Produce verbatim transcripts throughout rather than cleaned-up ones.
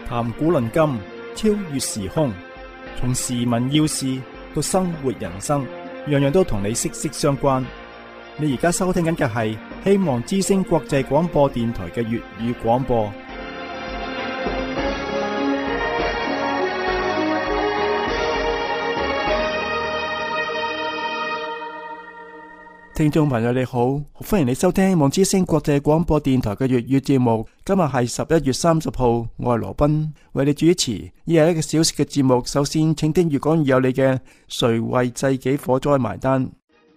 談古論今，超越時空，從時聞要事到生活人生，樣樣都同你息息相關。你而家收聽緊嘅係希望之聲國際廣播電台嘅粵語廣播。聽眾朋友你好，歡迎你收聽希望之聲國際廣播電台嘅粵語節目。今日係十一月三十號，我係羅賓為你主持。呢係一個小時嘅節目。首先，請聽粵講粵有你嘅誰為濟己火災埋單。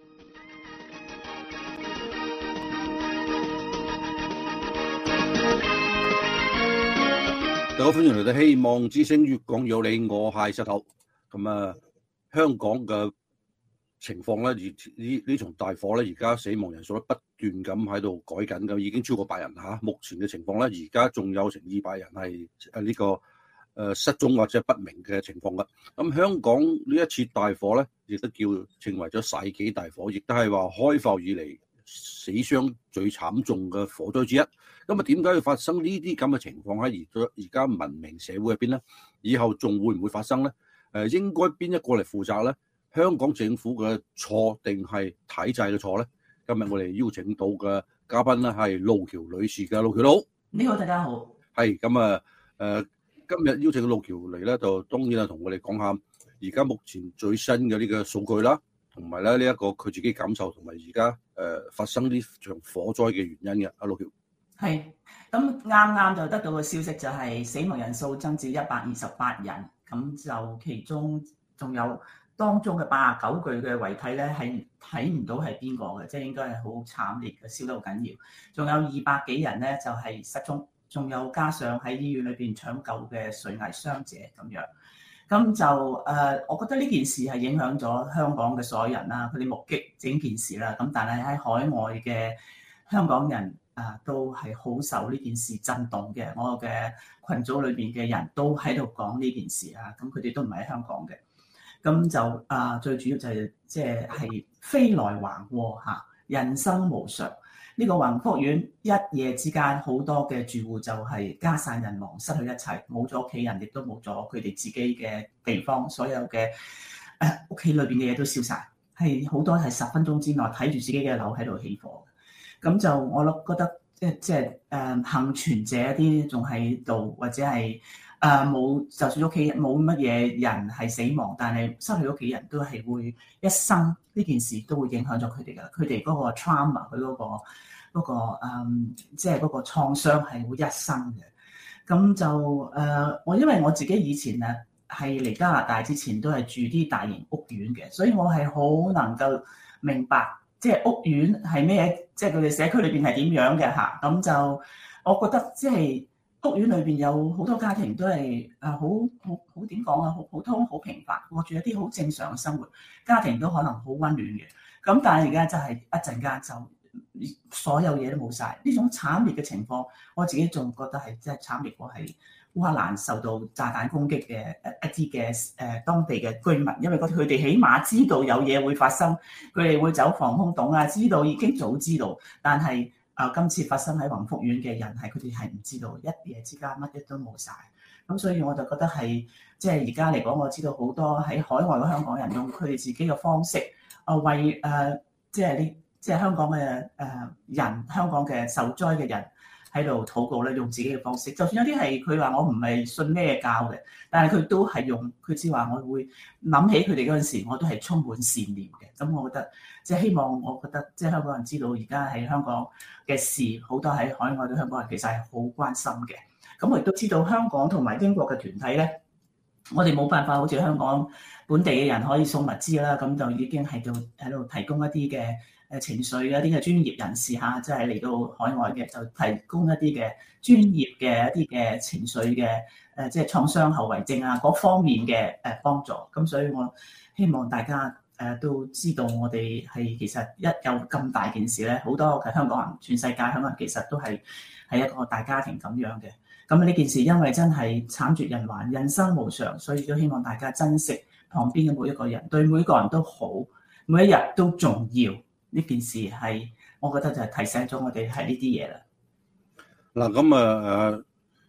大家歡迎嚟到希望之聲粵講粵有你，我係石頭。咁啊，香港嘅情況咧，而呢呢場大火咧，而家死亡人數咧不斷咁喺度改緊嘅，已經超過百人嚇。目前嘅情況咧，而家仲有成二百人係誒呢個誒失蹤或者不明嘅情況嘅。咁香港呢一次大火咧，亦都叫稱為咗世紀大火，亦都係話開埠以嚟死傷最慘重嘅火災之一。咁啊，點解要發生呢啲咁嘅情況喺而而家文明社會入邊咧？以後仲會唔會發生咧？誒，應該邊一個嚟負責咧？香港政府嘅錯定係體制嘅錯咧？今日我哋邀請到嘅嘉賓咧係路橋女士嘅。路橋佬， 你好，大家好。 係咁啊，誒，今日邀請路橋嚟咧，就當然係同我哋講下而家目前最新嘅呢個數據啦，同埋咧呢一個佢自己感受，同埋而家誒發生呢場火災嘅原因嘅。阿路橋， 係咁啱啱就得到嘅消息就係死亡人數增至一百二十八人，咁就其中仲有當中嘅八十九具嘅遺體咧，係睇唔到係邊個嘅，即係應該係好慘烈嘅，燒得好緊要。仲有二百幾人咧就係失蹤，仲有加上喺醫院裏邊搶救嘅垂危傷者咁樣。咁就誒，我覺得呢件事係影響咗香港嘅所有人啦，佢哋目擊整件事啦。咁但係喺海外嘅香港人啊，都係好受呢件事震動嘅。我嘅群組裏邊嘅人都喺度講呢件事啊，咁佢哋都唔係喺香港嘅。咁就啊，最主要就係即係係飛來橫禍嚇，人生無常。呢個宏福苑一夜之間，好多嘅住戶就係家散人亡，失去一切，冇咗屋企人，亦都冇咗佢哋自己嘅地方，所有嘅誒屋企裏邊嘅嘢都燒晒，係好多係十分鐘之內睇住自己嘅樓喺度起火。咁就我諗覺得即係即係誒幸存者啲仲喺度，或者係。誒冇，就算屋企冇乜嘢人係死亡，但係失去屋企人都係會一生呢件事都會影響咗佢哋㗎。佢哋嗰個 trauma，佢嗰個嗰個誒，即係嗰個創傷係會一生嘅。咁就誒，我因為我自己以前啊係嚟加拿大之前都係住啲大型屋苑嘅，所以我係好能夠明白即係屋苑係咩，即係佢哋社區裏邊係點樣嘅嚇。咁就我覺得即係。屋苑裏邊有好多家庭都係誒好好好點講啊，好普通好平凡，過住一啲好正常嘅生活，家庭都可能好溫暖嘅。咁但係而家就係一陣間就所有嘢都冇晒，呢種慘烈嘅情況，我自己仲覺得係真係慘烈過係烏克蘭受到炸彈攻擊嘅一啲嘅誒當地嘅居民，因為佢哋起碼知道有嘢會發生，佢哋會走防空洞啊，知道已經早知道，但係。啊！今次發生喺宏福苑嘅人係佢哋係唔知道，一夜之間乜嘢都冇晒。咁所以我就覺得係即係而家嚟講，我知道好多喺海外嘅香港人用佢哋自己嘅方式啊，為誒即係呢即係香港嘅誒人，香港嘅受災嘅人喺度禱告咧，用自己嘅方式。就算有啲係佢話我唔係信咩教嘅，但係佢都係用佢知話，我會諗起佢哋嗰陣時，我都係充滿善念嘅。咁我覺得即係希望，我覺得即係香港人知道而家喺香港嘅事，好多喺海外嘅香港人其實係好關心嘅。咁我亦都知道香港同埋英國嘅團體咧，我哋冇辦法好似香港本地嘅人可以送物資啦，咁就已經係度喺度提供一啲嘅誒情緒嘅一啲嘅專業人士嚇，即係嚟到海外嘅就提供一啲嘅專業嘅一啲嘅情緒嘅誒，即係創傷後遺症啊嗰方面嘅誒幫助。咁所以我希望大家誒都知道，我哋係其實一有咁大件事咧，好多嘅香港人，全世界香港人其實都係係一個大家庭咁樣嘅。咁呢件事因為真係慘絕人寰，人生無常，所以都希望大家珍惜旁邊嘅每一個人，對每個人都好，每一日都重要。呢件事係我覺得就係提醒咗我哋係呢啲嘢啦。 嗱咁啊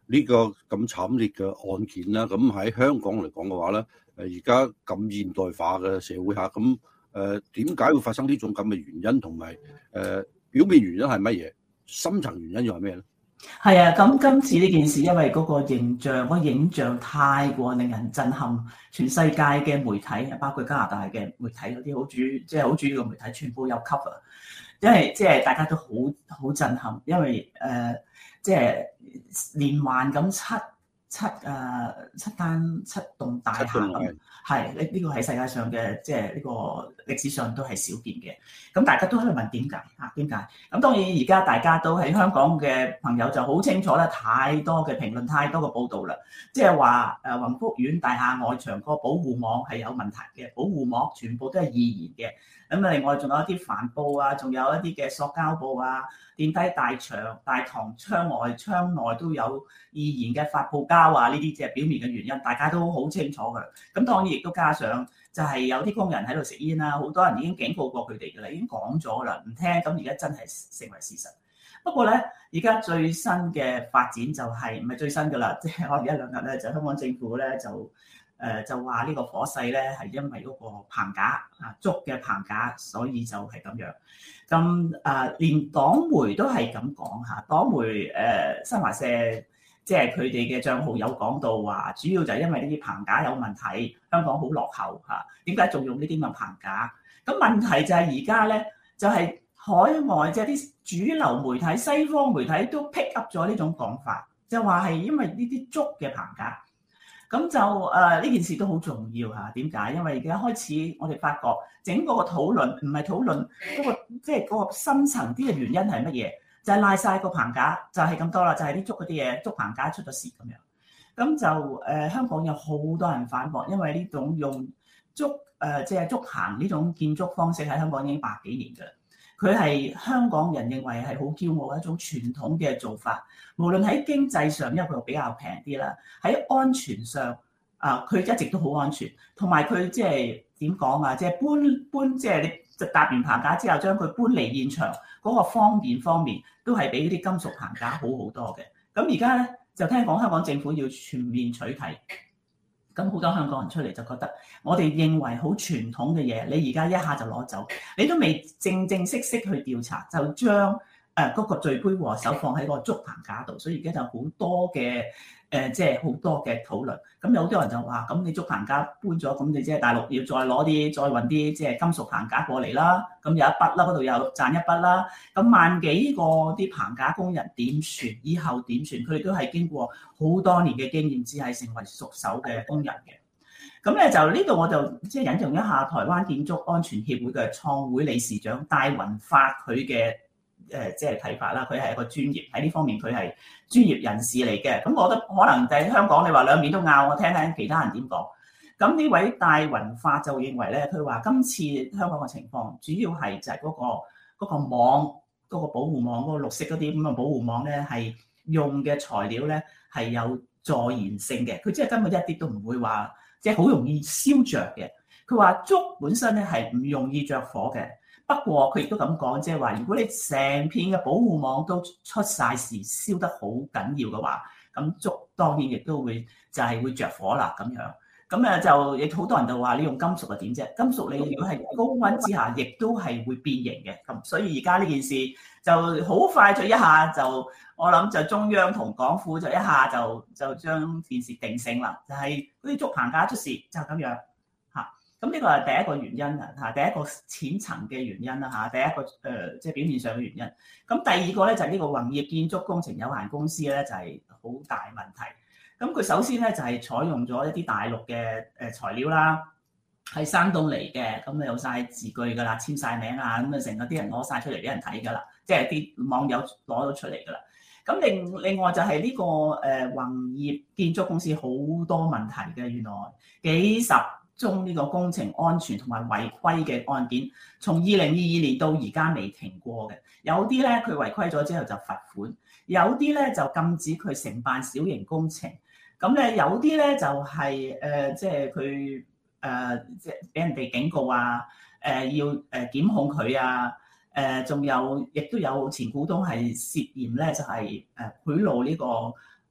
呢個咁慘烈嘅案件啦。咁喺香港嚟講嘅話咧，誒而家咁現代化嘅社會下，咁誒點解會發生呢種咁嘅原因，同埋誒表面原因係乜嘢，深層原因又係咩咧？ 係啊，咁今次呢件事，因為嗰個形象、嗰、嗰個影像太過令人震撼，全世界嘅媒體，包括加拿大嘅媒體嗰啲好主，即係好主要嘅媒體，全部有 cover，因為即係大家都好好震撼，因為誒、呃、即係連環咁七七誒、呃、七單七棟大廈咁，係呢呢個喺世界上嘅即係呢個歷史上都係少見嘅。咁大家都喺度問點解啊？點解？咁當然而家大家都喺香港嘅朋友就好清楚啦，太多嘅評論，太多嘅報導啦，即係話誒宏福苑大廈外牆個保護網係有問題嘅，保護膜全部都係易燃嘅。咁啊，另外仲有一啲帆布啊，仲有一啲嘅塑膠布啊，電梯大牆、大堂窗外、窗內都有易燃嘅發泡膠啊，呢啲即係表面嘅原因，大家都好清楚嘅。咁當然亦都加上就係有啲工人喺度食煙啦，好多人已經警告過佢哋㗎啦，已經講咗啦，唔聽，咁而家真係成為事實。不過咧，而家最新嘅發展就係唔係最新㗎啦，即係可能一兩日咧，就香港政府咧就。誒就話呢個火勢咧係因為嗰個棚架啊，竹嘅棚架，所以就係咁樣。咁誒、呃、連黨媒都係咁講嚇，黨媒誒、呃、新華社即係佢哋嘅帳號有講到話，主要就係因為呢啲棚架有問題，香港好落後嚇，點解仲用呢啲咁嘅棚架？咁問題就係而家咧，就係、是、海外即係啲主流媒體、西方媒體都 pick up 咗呢種講法，就話係因為呢啲竹嘅棚架。咁就誒呢、呃、件事都好重要嚇，點解？因為而家開始我哋發覺整個個討論唔係討論嗰、嗰個即係嗰個深層啲嘅原因係乜嘢，就係賴晒個棚架，就係、係、咁多啦，就係、係、啲竹嗰啲嘢，竹棚架出咗事咁樣。咁就誒、呃、香港有好多人反駁，因為呢種用竹誒即係竹棚呢種建築方式喺香港已經百幾年㗎啦。佢係香港人認為係好驕傲一種傳統嘅做法，無論喺經濟上，因為佢比較平啲啦，喺安全上啊，佢一直都好安全，同埋佢即係點講啊，即係搬搬即係你就搭完棚架之後，將佢搬離現場嗰個方便方面，都係比啲金屬棚架好好多嘅。咁而家咧就聽講香港政府要全面取締。咁好多香港人出嚟就覺得，我哋認為好傳統嘅嘢，你而家一下就攞走，你都未正正式式去調查，就將誒嗰個罪魁禍首放喺個竹棚架度，所以而家就好多嘅誒，即係好多嘅討論。咁有好多人就話：咁你竹棚架搬咗，咁你即係大陸要再攞啲，再運啲即係金屬棚架過嚟啦。咁有一筆啦，嗰度又賺一筆啦。咁萬幾個啲棚架工人點算？以後點算？佢哋都係經過好多年嘅經驗，只係成為熟手嘅工人嘅。咁咧就呢度我就即係引用一下台灣建築安全協會嘅創會理事長戴雲發佢嘅誒即係睇法啦。佢係一個專業喺呢方面，佢係專業人士嚟嘅。咁我覺得可能喺香港你話兩面都拗，我聽聽其他人點講。咁呢位戴雲發就認為咧，佢話今次香港嘅情況主要係就係嗰個嗰個網嗰個保護網嗰個綠色嗰啲咁嘅保護網咧，係用嘅材料咧係有助燃性嘅，佢即係根本一啲都唔會話即係好容易燒着嘅。佢話竹本身咧係唔容易着火嘅，不過佢亦都咁講，即係話如果你成片嘅保護網都出晒事，燒得好緊要嘅話，咁竹當然亦都會就係會着火啦咁樣。咁誒就亦好多人就話你用金屬係點啫？金屬你如果係高溫之下，亦都係會變形嘅。咁所以而家呢件事就好快就一下就，我諗就中央同港府就一下就就將件事定性啦，就係嗰啲竹棚架出事就咁樣嚇。咁呢個係第一個原因啊嚇，第一個淺層嘅原因啦嚇，第一個誒即係表面上嘅原因。咁第二個咧就係呢個宏業建築工程有限公司咧就係好大問題。咁佢首先咧就係採用咗一啲大陸嘅誒材料啦，係山東嚟嘅，咁啊有晒字據㗎啦，簽晒名啊，咁啊成個啲人攞晒出嚟俾人睇㗎啦，即係啲網友攞咗出嚟㗎啦。咁另另外就係呢個誒宏業建築公司好多問題嘅，原來幾十宗呢個工程安全同埋違規嘅案件，從二零二二年到而家未停過嘅。有啲咧佢違規咗之後就罰款，有啲咧就禁止佢承辦小型工程。咁咧有啲咧就係誒，即係佢誒，即係俾人哋警告啊，誒要誒檢控佢啊，誒仲有亦都有前股東係涉嫌咧，就係誒賄賂呢個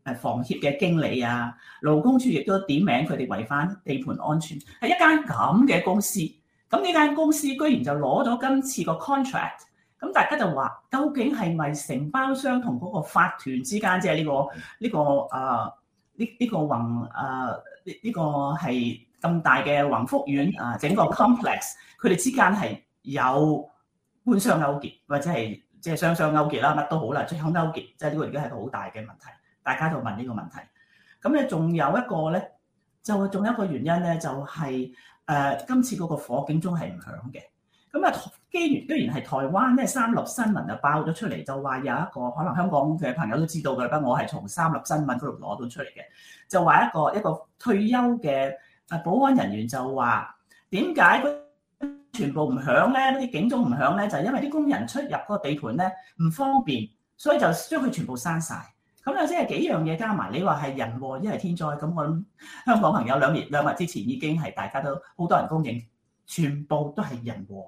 誒房協嘅經理啊，勞工處亦都點名佢哋違反地盤安全，係一間咁嘅公司。咁呢間公司居然就攞咗今次個 contract， 咁大家就話究竟係咪承包商同嗰個法團之間，即係呢個呢、這個啊呢呢個宏啊呢呢個係咁大嘅宏福苑啊整個 complex， 佢哋之間係有官商勾結或者係即係雙雙勾結啦，乜都好啦，最後勾結，即係呢個而家係個好大嘅問題，大家就問呢個問題。咁咧仲有一個咧，就仲有一個原因咧，就係、是。誒、呃、今次嗰個火警鐘係唔響嘅，咁啊，既然居然係台灣咧三立新聞就爆咗出嚟，就話有一個可能香港嘅朋友都知道嘅，不過我係從三立新聞嗰度攞到出嚟嘅，就話一個一個退休嘅誒保安人員就話點解全部唔響咧？啲警鐘唔響咧，就係因為啲工人出入嗰個地盤咧唔方便，所以就將佢全部刪晒。咁啊，即係幾樣嘢加埋，你話係人禍，一係天災。咁我諗香港朋友兩年兩日之前已經係大家都好多人公認，全部都係人禍。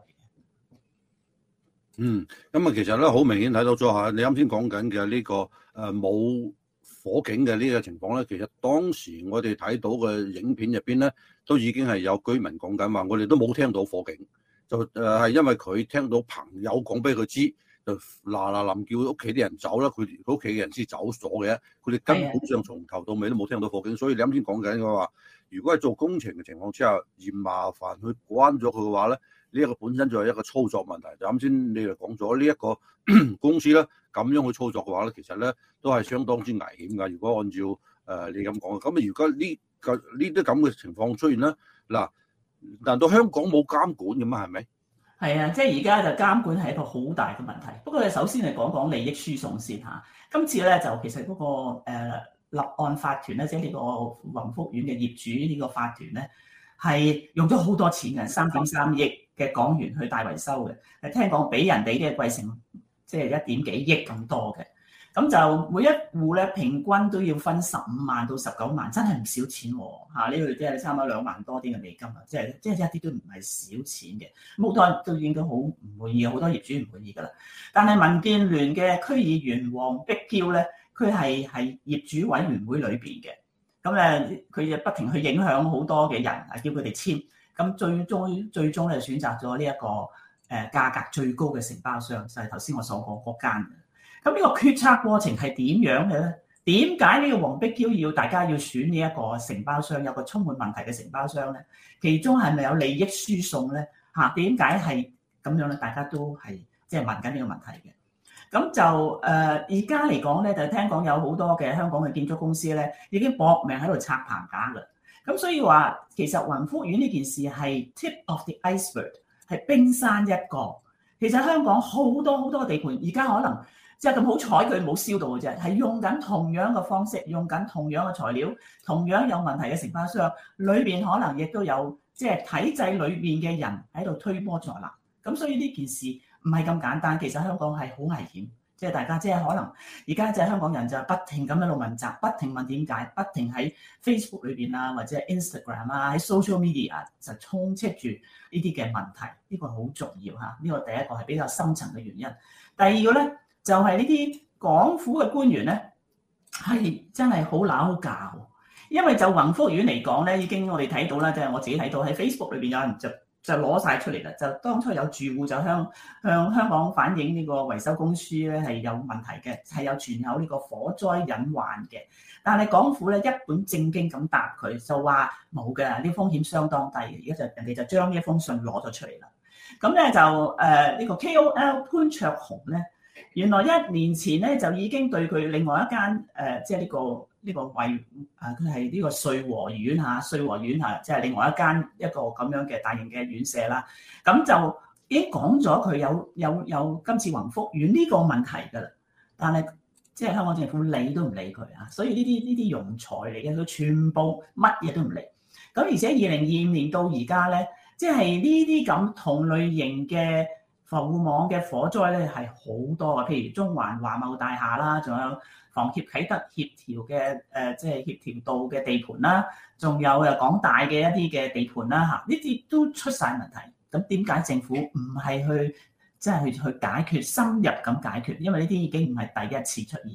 嗯，咁啊，其實咧好明顯睇到咗嚇，你啱先講緊嘅呢個誒冇火警嘅呢個情況咧，其實當時我哋睇到嘅影片入邊咧，都已經係有居民講緊話，我哋都冇聽到火警，就誒係因為佢聽到朋友講俾佢知。就嗱嗱臨叫屋企啲人走啦，佢屋企嘅人先走咗嘅，佢哋根本上從頭到尾都冇聽到火警，所以你啱先講緊嘅話，如果係做工程嘅情況之下，嫌麻煩去關咗佢嘅話咧，呢一個本身就係一個操作問題。就啱先你哋講咗呢一個公司咧，咁樣去操作嘅話咧，其實咧都係相當之危險㗎。如果按照誒你咁講，咁啊如果呢個呢啲咁嘅情況出現咧，嗱，難道香港冇監管嘅嘛？係咪？ 係啊，即係而家就監管係一個好大嘅問題。不過你首先嚟講講利益輸送先嚇。今次咧就其實嗰、那個、呃、立案法團咧，即係呢個宏福苑嘅業主呢個法團咧，係用咗好多錢嘅，三點三億嘅港元去大維修嘅。誒聽講比人哋嘅貴成即係一點幾億咁多嘅。咁就每一戶咧平均都要分十五萬到十九萬，真係唔少錢喎嚇！呢度即係差唔多兩萬多啲嘅美金啊，即係即係一啲都唔係少錢嘅。咁好多人都應該好唔滿意，好多業主唔滿意㗎啦。但係民建聯嘅區議員黃碧嬌咧，佢係係業主委員會裏邊嘅，咁咧佢就不停去影響好多嘅人啊，叫佢哋簽。咁最終最終咧選擇咗呢一個誒價格最高嘅承包商，就係頭先我所講嗰間。咁呢個決策過程係點樣嘅咧？點解呢個黃碧嬌要大家要選呢一個承包商，有個充滿問題嘅承包商咧？其中係咪有利益輸送咧？嚇，點解係咁樣咧？大家都係即係問緊呢個問題嘅。咁就誒而家嚟講咧，就聽講有好多嘅香港嘅建築公司咧，已經搏命喺度拆棚架啦。咁所以話其實宏福苑呢件事係 tip of the iceberg， 係冰山一角。其實香港好多好多地盤，而家可能即係咁好彩，佢冇燒到嘅啫，係用緊同樣嘅方式，用緊同樣嘅材料，同樣有問題嘅承包商，裏邊可能亦都有即係體制裏邊嘅人喺度推波助瀾。咁所以呢件事唔係咁簡單，其實香港係好危險。即係大家即係可能而家即係香港人就不停咁喺度問責，不停問點解，不停喺 Facebook 裏邊啊，或者 Instagram 啊，喺 social media 就充斥住呢啲嘅問題。呢個好重要嚇，呢個第一個係比較深層嘅原因。第二個咧就係呢啲港府嘅官員咧係真係好撈教，因為就宏福苑嚟講咧，已經我哋睇到啦，即係我自己睇到喺 Facebook 裏邊有人就就攞晒出嚟啦，就當初有住戶就向向香港反映呢個維修公司咧係有問題嘅，係有存有呢個火災隱患嘅。但係港府咧一本正經咁答佢，就話冇嘅，呢風險相當低嘅。而家就人哋就將呢一封信攞咗出嚟啦。咁咧就誒呢、呃這個 K O L 潘卓雄咧，原來一年前咧就已經對佢另外一間誒、呃、即係呢、這個。呢個惠啊，佢係呢個瑞和苑嚇，瑞和苑嚇，即係另外一間一個咁樣嘅大型嘅院舍啦。咁就已經講咗佢有有有今次宏福苑呢個問題㗎啦。但係即係香港政府理都唔理佢啊，所以呢啲呢啲庸才嚟嘅，佢全部乜嘢都唔理。咁而且二零二五年到而家咧，即係呢啲咁同類型嘅防護網嘅火災咧係好多啊，譬如中環華茂大廈啦，仲有房協啟德協調嘅誒，即係協調道嘅地盤啦，仲有誒港大嘅一啲嘅地盤啦嚇，呢啲都出晒問題。咁點解政府唔係去即係去去解決，深入咁解決？因為呢啲已經唔係第一次出現嘅。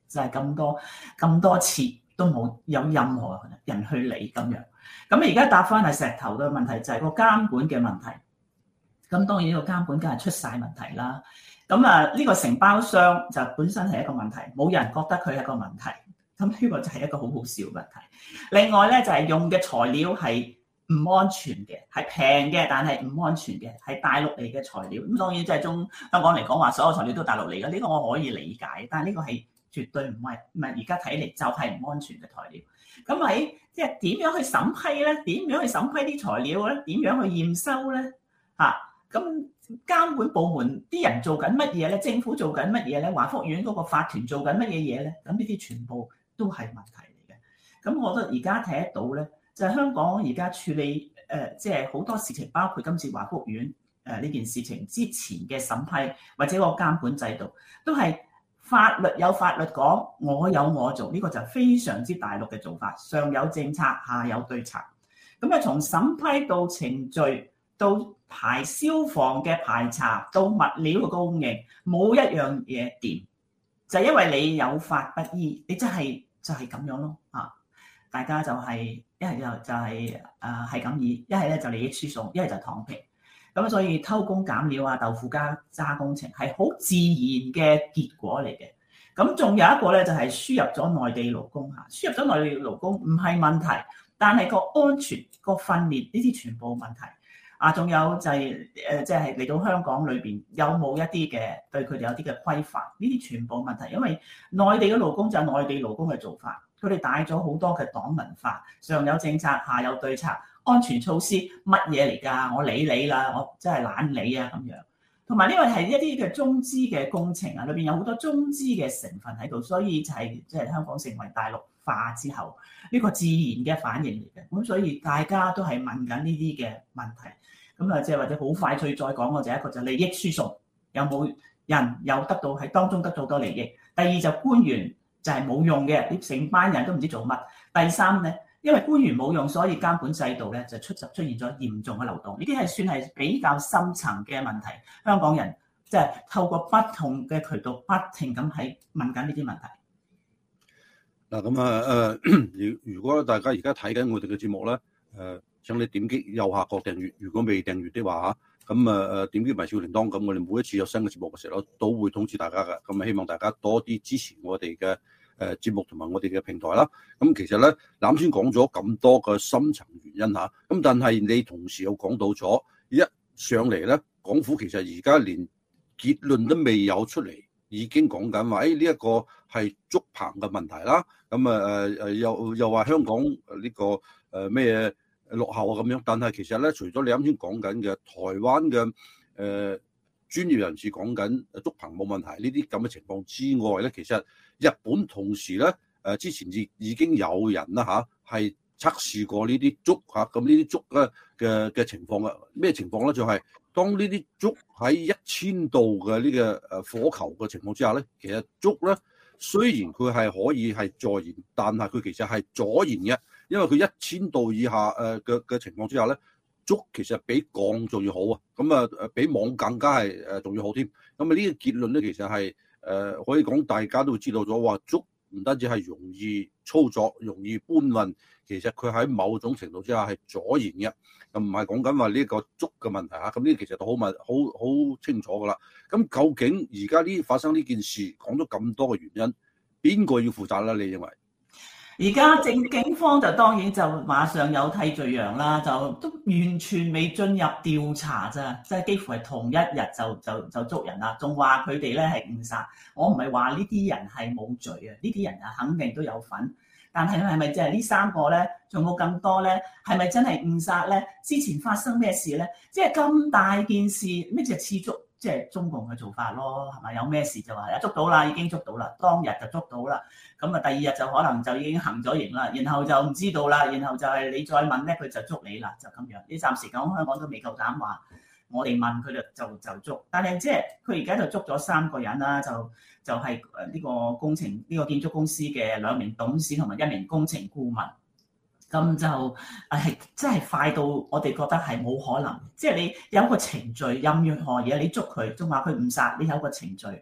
就係咁多咁多次都冇有任何人去理咁樣。咁而家答翻係石頭嘅問題就係個監管嘅問題。咁當然呢個監管梗係出晒問題啦。咁啊呢個承包商就本身係一個問題，冇人覺得佢係一個問題。咁呢個就係一個好好笑嘅問題。另外咧就係用嘅材料係唔安全嘅，係平嘅，但係唔安全嘅，係大陸嚟嘅材料。咁當然即係中香港嚟講話，所有材料都大陸嚟嘅，呢個我可以理解。但係呢個係絕對唔係唔係而家睇嚟就係唔安全嘅材料。咁喺即係點樣去審批咧？點樣去審批啲材料咧？點樣去驗收咧？嚇咁監管部門啲人做緊乜嘢咧？政府做緊乜嘢咧？華福院嗰個法團做緊乜嘢嘢咧？咁呢啲全部都係問題嚟嘅。咁我覺得而家睇得到咧，就係、是、香港而家處理誒，即係好多事情，包括今次華福院誒呢件事情之前嘅審批或者個監管制度，都係法律有法律講，我有我做，呢、這個就非常之大陸嘅做法，上有政策，下有對策。咁啊，從審批到程序到排消防嘅排查，到物料嘅供應，冇一樣嘢掂，就係、因為你有法不依，你真係就係、是、咁樣咯啊！大家就係一係就就係誒係咁意，一係咧就利益輸送，一係就躺平。咁所以偷工減料啊、豆腐渣渣工程係好自然嘅結果嚟嘅。咁仲有一個咧就係輸入咗內地勞工嚇，輸入咗內地勞工唔係問題，但係個安全、個訓練呢啲全部問題。啊，仲有就係誒，即係嚟到香港裏邊有冇一啲嘅對佢哋有啲嘅規範？呢啲全部問題，因為內地嘅勞工就係內地勞工嘅做法，佢哋帶咗好多嘅黨文化，上有政策，下有對策，安全措施乜嘢嚟㗎？我理你啦，我真係懶理啊咁樣。同埋呢個係一啲嘅中資嘅工程啊，裏邊有好多中資嘅成分喺度，所以就係即係香港成為大陸化之後，呢個自然嘅反應嚟嘅。咁所以大家都係問緊呢啲嘅問題。咁啊，即係或者好快脆再講嘅就係一個就利益輸送，有冇人有得到喺當中得到好多利益？第二就官員就係冇用嘅，你成班人都唔知做乜。第三咧，因為官員冇用，所以監管制度咧就出就出現咗嚴重嘅漏洞。呢啲係算係比較深層嘅問題。香港人即係透過不同嘅渠道不停咁喺問緊呢啲問題。 嗱咁啊誒，如如果大家而家睇緊我哋嘅節目咧，誒、呃。請你點擊右下角訂閱，如果未訂閱的話嚇，咁啊誒點擊埋小鈴鐺，咁我哋每一次有新嘅節目嘅時候都會通知大家嘅。咁啊希望大家多啲支持我哋嘅誒節目同埋我哋嘅平台啦。咁其實咧，啱先講咗咁多個深層原因嚇，咁但係你同時又講到咗一上嚟咧，港府其實而家連結論都未有出嚟，已經講緊話誒呢一個係竹棚嘅問題啦。咁啊誒誒又又話香港呢個誒咩？呃落後啊咁樣，但係其實咧，除咗你啱先講緊嘅台灣嘅誒、呃、專業人士講緊竹棚冇問題呢啲咁嘅情況之外咧，其實日本同時咧誒、呃、之前已已經有人啦嚇係測試過呢啲竹嚇，咁呢啲竹咧嘅嘅情況啊，咩情況咧？就係、是、當呢啲竹喺一千度嘅呢個誒火球嘅情況之下咧，其實竹咧雖然佢係可以係助燃，但係佢其實係阻燃嘅。因為佢一千度以下誒嘅嘅情況之下咧，竹其實比鋼仲要好啊，咁啊誒比錳更加係誒仲要好添。咁啊呢個結論咧，其實係誒、呃、可以講大家都會知道咗，話竹唔單止係容易操作、容易搬運，其實佢喺某種程度之下係阻燃嘅，咁唔係講緊話呢個竹嘅問題嚇。咁呢其實都好問好好清楚噶啦。咁究竟而家呢發生呢件事講咗咁多嘅原因，邊個要負責咧？你認為？ 而家正警方就當然就馬上有替罪羊啦，就都完全未進入調查咋，即係幾乎係同一日就就就捉人啦，仲話佢哋咧係誤殺。我唔係話呢啲人係冇罪啊，呢啲人啊肯定都有份。但係係咪即係呢三個咧？仲有更多咧？係咪真係誤殺咧？之前發生咩事咧？即係咁大件事，咩就似足？即係中共嘅做法咯，係咪有咩事就話捉到啦，已經捉到啦，當日就捉到啦。咁啊，第二日就可能就已經行咗刑啦，然後就唔知道啦，然後就係你再問咧，佢就捉你啦，就咁樣。你暫時講香港都未夠膽話，我哋問佢就就就捉。但係即係佢而家就捉咗三個人啦，就就係誒呢個工程呢、呢個建築公司嘅兩名董事同埋一名工程顧問。咁就係真係快到我哋覺得係冇可能，即係你有個程序，任何嘢你捉佢，仲話佢誤殺，你有個程序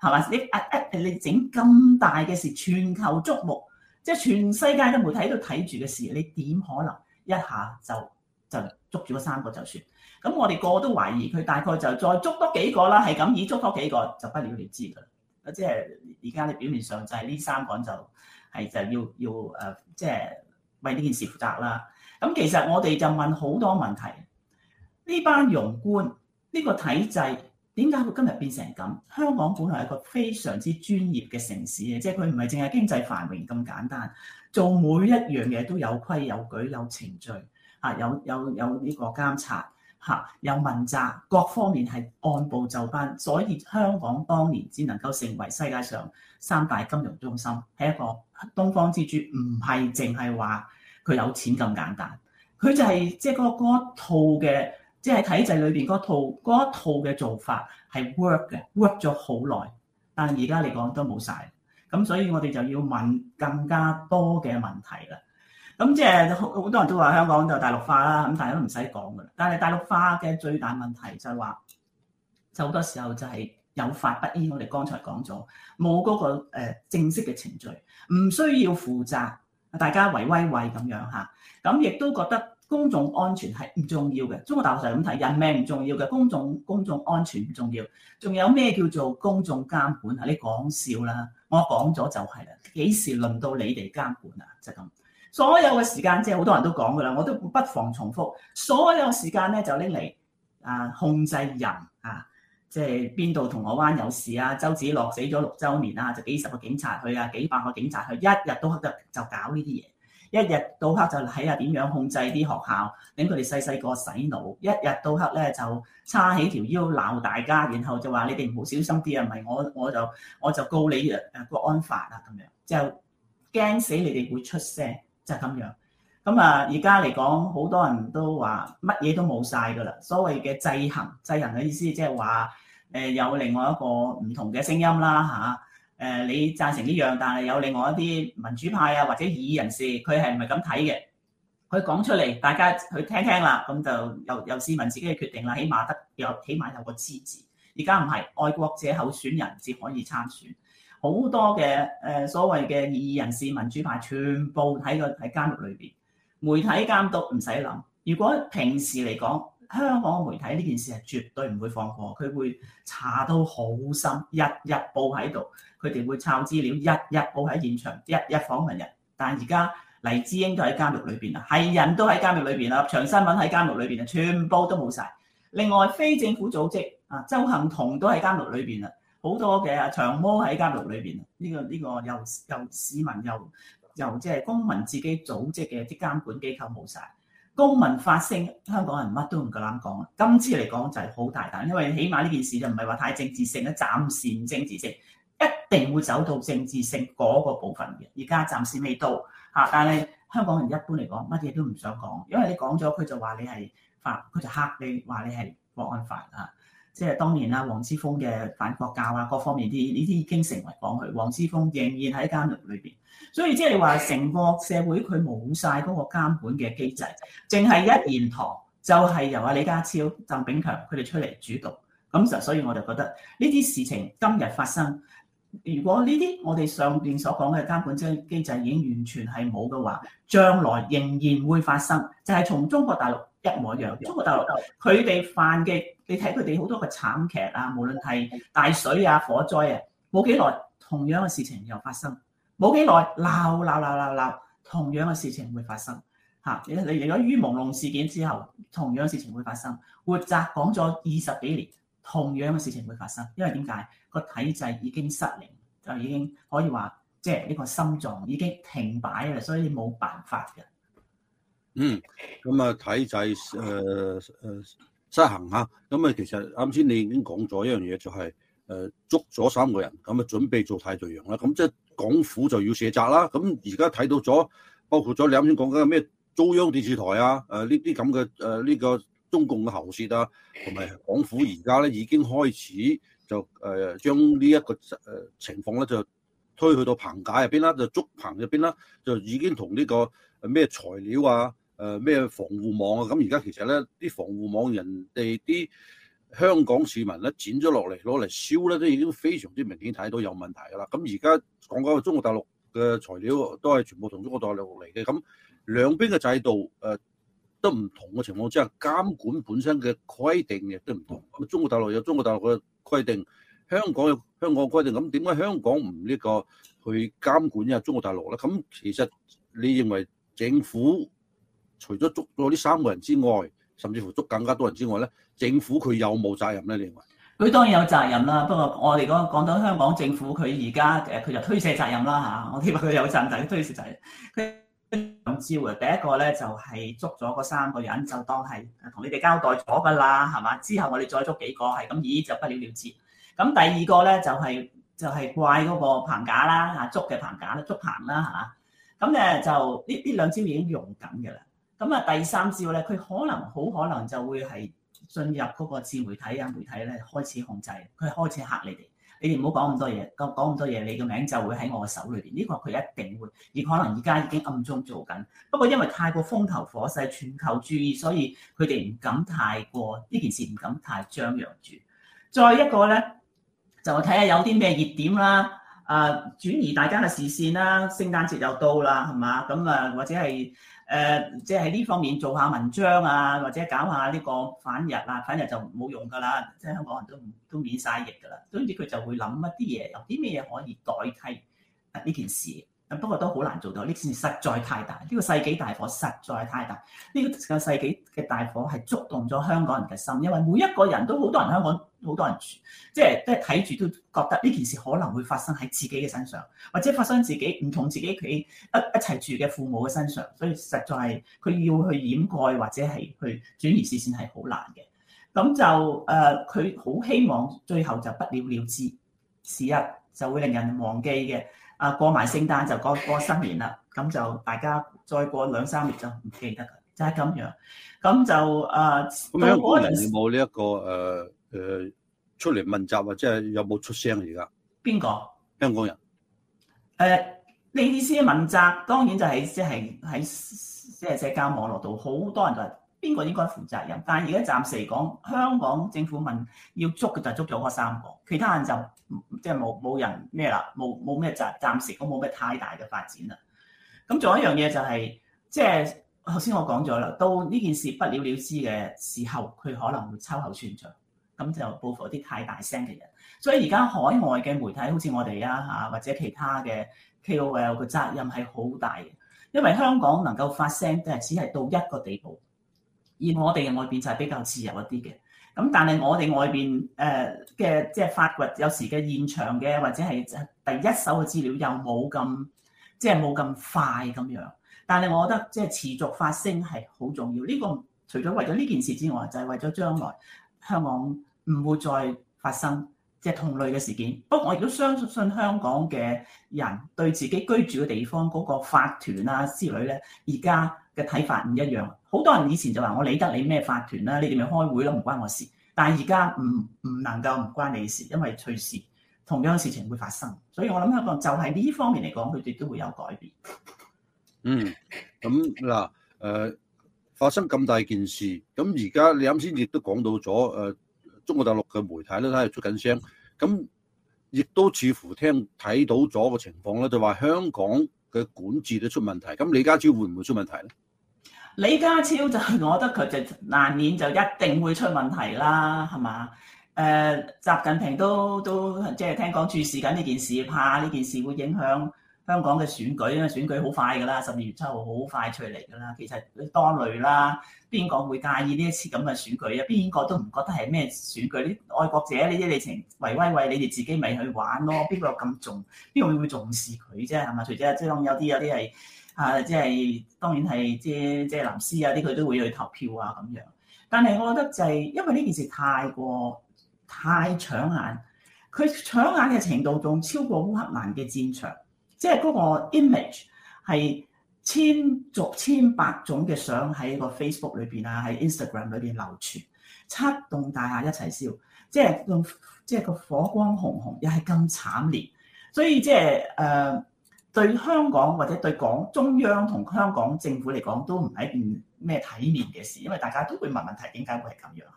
係嘛？你誒誒你整咁大嘅事，全球矚目，即係全世界嘅媒體都睇住嘅事，你點可能一下就就捉住嗰三個就算？咁我哋個個都懷疑佢大概就再捉多幾個啦，係咁以捉多幾個就不了了之㗎啦。即係而家你表面上就係呢三個人就係就要要誒，即係為呢件事負責啦。咁其實我哋就問好多問題，呢班庸官呢個體制點解會今日變成咁？香港本來係一個非常之專業嘅城市嘅，即係佢唔係淨係經濟繁榮咁簡單，做每一樣嘢都有規有矩有程序嚇，有有有呢個監察嚇，有問責，各方面係按部就班，所以香港當年只能夠成為世界上三大金融中心，係一個東方之珠，唔係淨係話佢有錢咁簡單，佢就係即係嗰嗰套嘅。即係體制裏邊嗰套嗰一套嘅做法係 work 嘅 ，work 咗好耐，但係而家嚟講都冇晒。咁所以我哋就要問更加多嘅問題啦。咁即係好多人都話香港就大陸化啦，咁大家都唔使講噶啦。但係大陸化嘅最大問題就係話，就好多時候就係有法不依。我哋剛才講咗，冇嗰個誒正式嘅程序，唔需要負責，大家圍威喂咁樣嚇。咁亦都覺得公眾安全係唔重要嘅，中國大陸就係咁睇，人命唔重要嘅，公眾公眾安全唔重要。仲有咩叫做公眾監管啊？你講笑啦，我講咗就係啦，幾時輪到你哋監管啊？就係咁，所有嘅時間即係好多人都講噶啦，我都不妨重複，所有時間咧就拎嚟啊控制人啊，即係邊度銅鑼灣有事啊，周梓樂死咗六週年啊，就幾十個警察去啊，幾百個警察去，一日到黑就就搞呢啲嘢。一日到黑就睇下點樣控制啲學校，令佢哋細細個洗腦。一日到黑咧就叉起條腰鬧大家，然後就話你哋唔好小心啲啊，唔係我我就我就告你誒誒國安法啊咁樣，就驚死你哋會出聲，就係咁樣。咁啊，而家嚟講，好多人都話乜嘢都冇晒㗎啦。所謂嘅制衡，制衡嘅意思即係話誒有另外一個唔同嘅聲音啦嚇。誒、呃，你贊成呢樣，但係有另外一啲民主派啊或者異議人士，佢係唔係咁睇嘅？佢講出嚟，大家去聽聽啦，咁就由由市民自己嘅決定啦。起碼得有，起碼有個支持。而家唔係愛國者候選人至可以參選，好多嘅誒、呃、所謂嘅異議人士、民主派，全部喺個喺監獄裏邊。媒體監督唔使諗，如果平時嚟講，香港嘅媒體呢件事係絕對唔會放過，佢會查到好深，日日報喺度，佢哋會抄資料，日日報喺現場，日日訪問人。但係而家黎智英都喺監獄裏邊啦，係人都喺監獄裏邊啦，長新聞喺監獄裏邊啊，全部都冇晒。另外非政府組織啊，鄒幸彤都喺監獄裏邊啦，好多嘅長毛喺監獄裏邊。呢、這個呢、這個又又市民又又即係公民自己組織嘅啲監管機構冇晒。公民發聲，香港人乜都唔夠膽講。今次嚟講就係好大膽，因為起碼呢件事就唔係話太政治性咧，暫時唔政治性，一定會走到政治性嗰個部分嘅。而家暫時未到嚇，但係香港人一般嚟講乜嘢都唔想講，因為你講咗佢就話你係法，佢就嚇你話你係國安法啊。即係當年啦，黃之鋒嘅反國教啊，各方面啲呢啲已經成為講佢。黃之鋒仍然喺監獄裏邊，所以即係你話成個社會佢冇晒嗰個監管嘅機制，淨係一言堂就係由阿李家超、鄧炳強佢哋出嚟主導。咁就所以我就覺得呢啲事情今日發生，如果呢啲我哋上邊所講嘅監管機機制已經完全係冇嘅話，將來仍然會發生，就係從中國大陸一模一樣。中國大陸佢哋犯嘅，你睇佢哋好多嘅慘劇啊，無論係大水啊、火災啊，冇幾耐同樣嘅事情又發生，冇幾耐鬧鬧鬧鬧鬧，同樣嘅事情會發生嚇。你你如果於朦朧事件之後，同樣嘅事情會發生。活摘講咗二十幾年，同樣嘅事情會發生，因為點解個體制已經失靈，就已經可以話即係呢個心臟已經停擺啦，所以你冇辦法嘅。 嗯，咁啊體制誒誒、呃呃、失衡嚇，咁啊其實啱先你已經講咗一樣嘢，就係誒捉咗三個人，咁啊準備做太歲陽啦，咁即係港府就要卸責啦。咁而家睇到咗，包括咗你啱先講緊嘅咩中央電視台啊，誒呢啲咁嘅誒呢個中共嘅喉舌啊，同埋港府而家咧已經開始就誒將呢一個誒情況咧就推去到棚架入邊啦，就竹棚入邊啦，就已經同呢個咩材料啊〜誒咩防護網啊？咁而家其實咧啲防護網人哋啲香港市民咧剪咗落嚟攞嚟燒咧，都已經非常之明顯睇到有問題㗎啦。咁而家講緊中國大陸嘅材料都係全部從中國大陸嚟嘅，咁兩邊嘅制度誒、呃、都唔同嘅情況之下，監管本身嘅規定亦都唔同。咁中國大陸有中國大陸嘅規定，香港有香港嘅規定，咁點解香港唔呢個去監管一下中國大陸咧？咁其實你認為政府除咗捉咗呢三個人之外，甚至乎捉更加多人之外咧，政府佢有冇責任咧？你認為？ 佢當然有責任啦，不過我哋講講到香港政府，佢而家誒佢就推卸責任啦嚇。我哋話佢有責任，但係推卸責任。佢兩招嘅，第一個咧就係捉咗嗰三個人，就當係同你哋交代咗㗎啦，係嘛？之後我哋再捉幾個，係咁，咦就不了了之。咁第二個咧就係就係怪嗰個棚架啦嚇，捉嘅棚架啦，捉棚啦嚇。咁咧就呢呢兩招已經用緊嘅啦。咁啊第三招咧，佢可能好可能就會係進入嗰個自媒體啊媒體咧開始控制，佢開始嚇你哋，你哋唔好講咁多嘢，講講咁多嘢，你個名就會喺我嘅手裏邊。呢個佢一定會，而可能而家已經暗中做緊。不過因為太過風頭火勢，全球注意，所以佢哋唔敢太過呢件事，唔敢太張揚住。再一個咧，就睇下有啲咩熱點啦，啊轉移大家嘅視線啦，聖誕節又到啦，係嘛？咁啊或者係。誒，即係喺呢方面做下文章啊，或者搞下呢個反日啊，反日就冇用㗎啦，即係香港人都都免晒疫㗎啦。總之佢就會諗一啲嘢，有啲咩嘢可以代替呢件事。不過都好難做到，呢件事實在太大，呢、這個世紀大火實在太大。呢、這個世紀嘅大火係觸動咗香港人嘅心，因為每一個人都好多人香港好多人住，即係都係睇住都覺得呢件事可能會發生喺自己嘅身上，或者發生自己唔同自己佢一一齊住嘅父母嘅身上，所以實在係佢要去掩蓋或者係去轉移視線係好難嘅。咁就誒，佢、呃、好希望最後就不了了之，時日就會令人忘記嘅。啊，過埋聖誕就過過新年啦，咁就大家再過兩三年就唔記得㗎，就係、是、咁樣。咁就誒， 咁香港人有冇呢一個誒誒、呃呃、出嚟問責或者係有冇出聲而家？邊個？香港人？誒、 呃，你意思問責當然就係即係喺即係社交網絡度，好多人就係邊個應該負責任。但係而家暫時嚟講，香港政府問要捉嘅就捉咗嗰三個，其他人就。即係冇冇人咩啦，冇冇咩暫暫時咁冇咩太大嘅發展啦。咁仲有一樣嘢就係、是，即係頭先我講咗啦，到呢件事不了了之嘅時候，佢可能會秋後算賬，咁就報復啲太大聲嘅人。所以而家海外嘅媒體好似我哋啊嚇，或者其他嘅 K O L 嘅責任係好大嘅，因為香港能夠發聲都係只係到一個地步，而我哋嘅外邊就係比較自由一啲嘅。咁但係我哋外邊誒嘅即係發掘有時嘅現場嘅或者係第一手嘅資料又冇咁即係冇咁快咁樣，但係我覺得即係持續發聲係好重要。呢個除咗為咗呢件事之外，就係為咗將來香港唔會再發生即係同類嘅事件。不過我亦都相信香港嘅人對自己居住嘅地方嗰個法團啊之類咧，而家嘅睇法唔一樣。好多人以前就話我理得你咩法團啦，你哋咪開會咯，唔關我事。但係而家唔唔能夠唔關你事，因為隨時同樣事情會發生。所以我諗香港就係呢方面嚟講，佢哋都會有改變。 嗯，咁嗱誒，發生咁大件事，咁而家你啱先亦都講到咗誒、呃，中國大陸嘅媒體咧都喺度出緊聲，咁亦都似乎聽睇到咗個情況咧，就話香港嘅管治都出問題。咁李家超會唔會出問題咧？ 李家超就我覺得佢就難免就一定會出問題啦，係嘛？誒、呃，習近平都都即係聽講注視緊呢件事，怕呢件事會影響香港嘅選舉，因為選舉好快㗎啦，十二月七號好快出嚟㗎啦。其實多慮啦，邊個會介意呢一次咁嘅選舉啊？邊個都唔覺得係咩選舉？啲愛國者呢啲你情為威為你哋自己咪去玩咯，邊個有咁重？邊個會重視佢啫？係嘛？除咗即係有啲有啲係。啊，即係當然係即係即係藍絲啊啲，佢都會去投票啊咁樣。但係我覺得就係因為呢件事太過太搶眼，佢搶眼嘅程度仲超過烏克蘭嘅戰場，即係嗰個 image 係千逐千百種嘅相喺個 Facebook 裏邊啊，喺 Instagram 裏邊流傳，七棟大廈一齊燒，即係用即係個火光紅紅，又係咁慘烈，所以即係誒。呃對香港或者對港中央同香港政府嚟講，都唔係一件咩體面嘅事，因為大家都會問問題，點解會係咁樣嚇？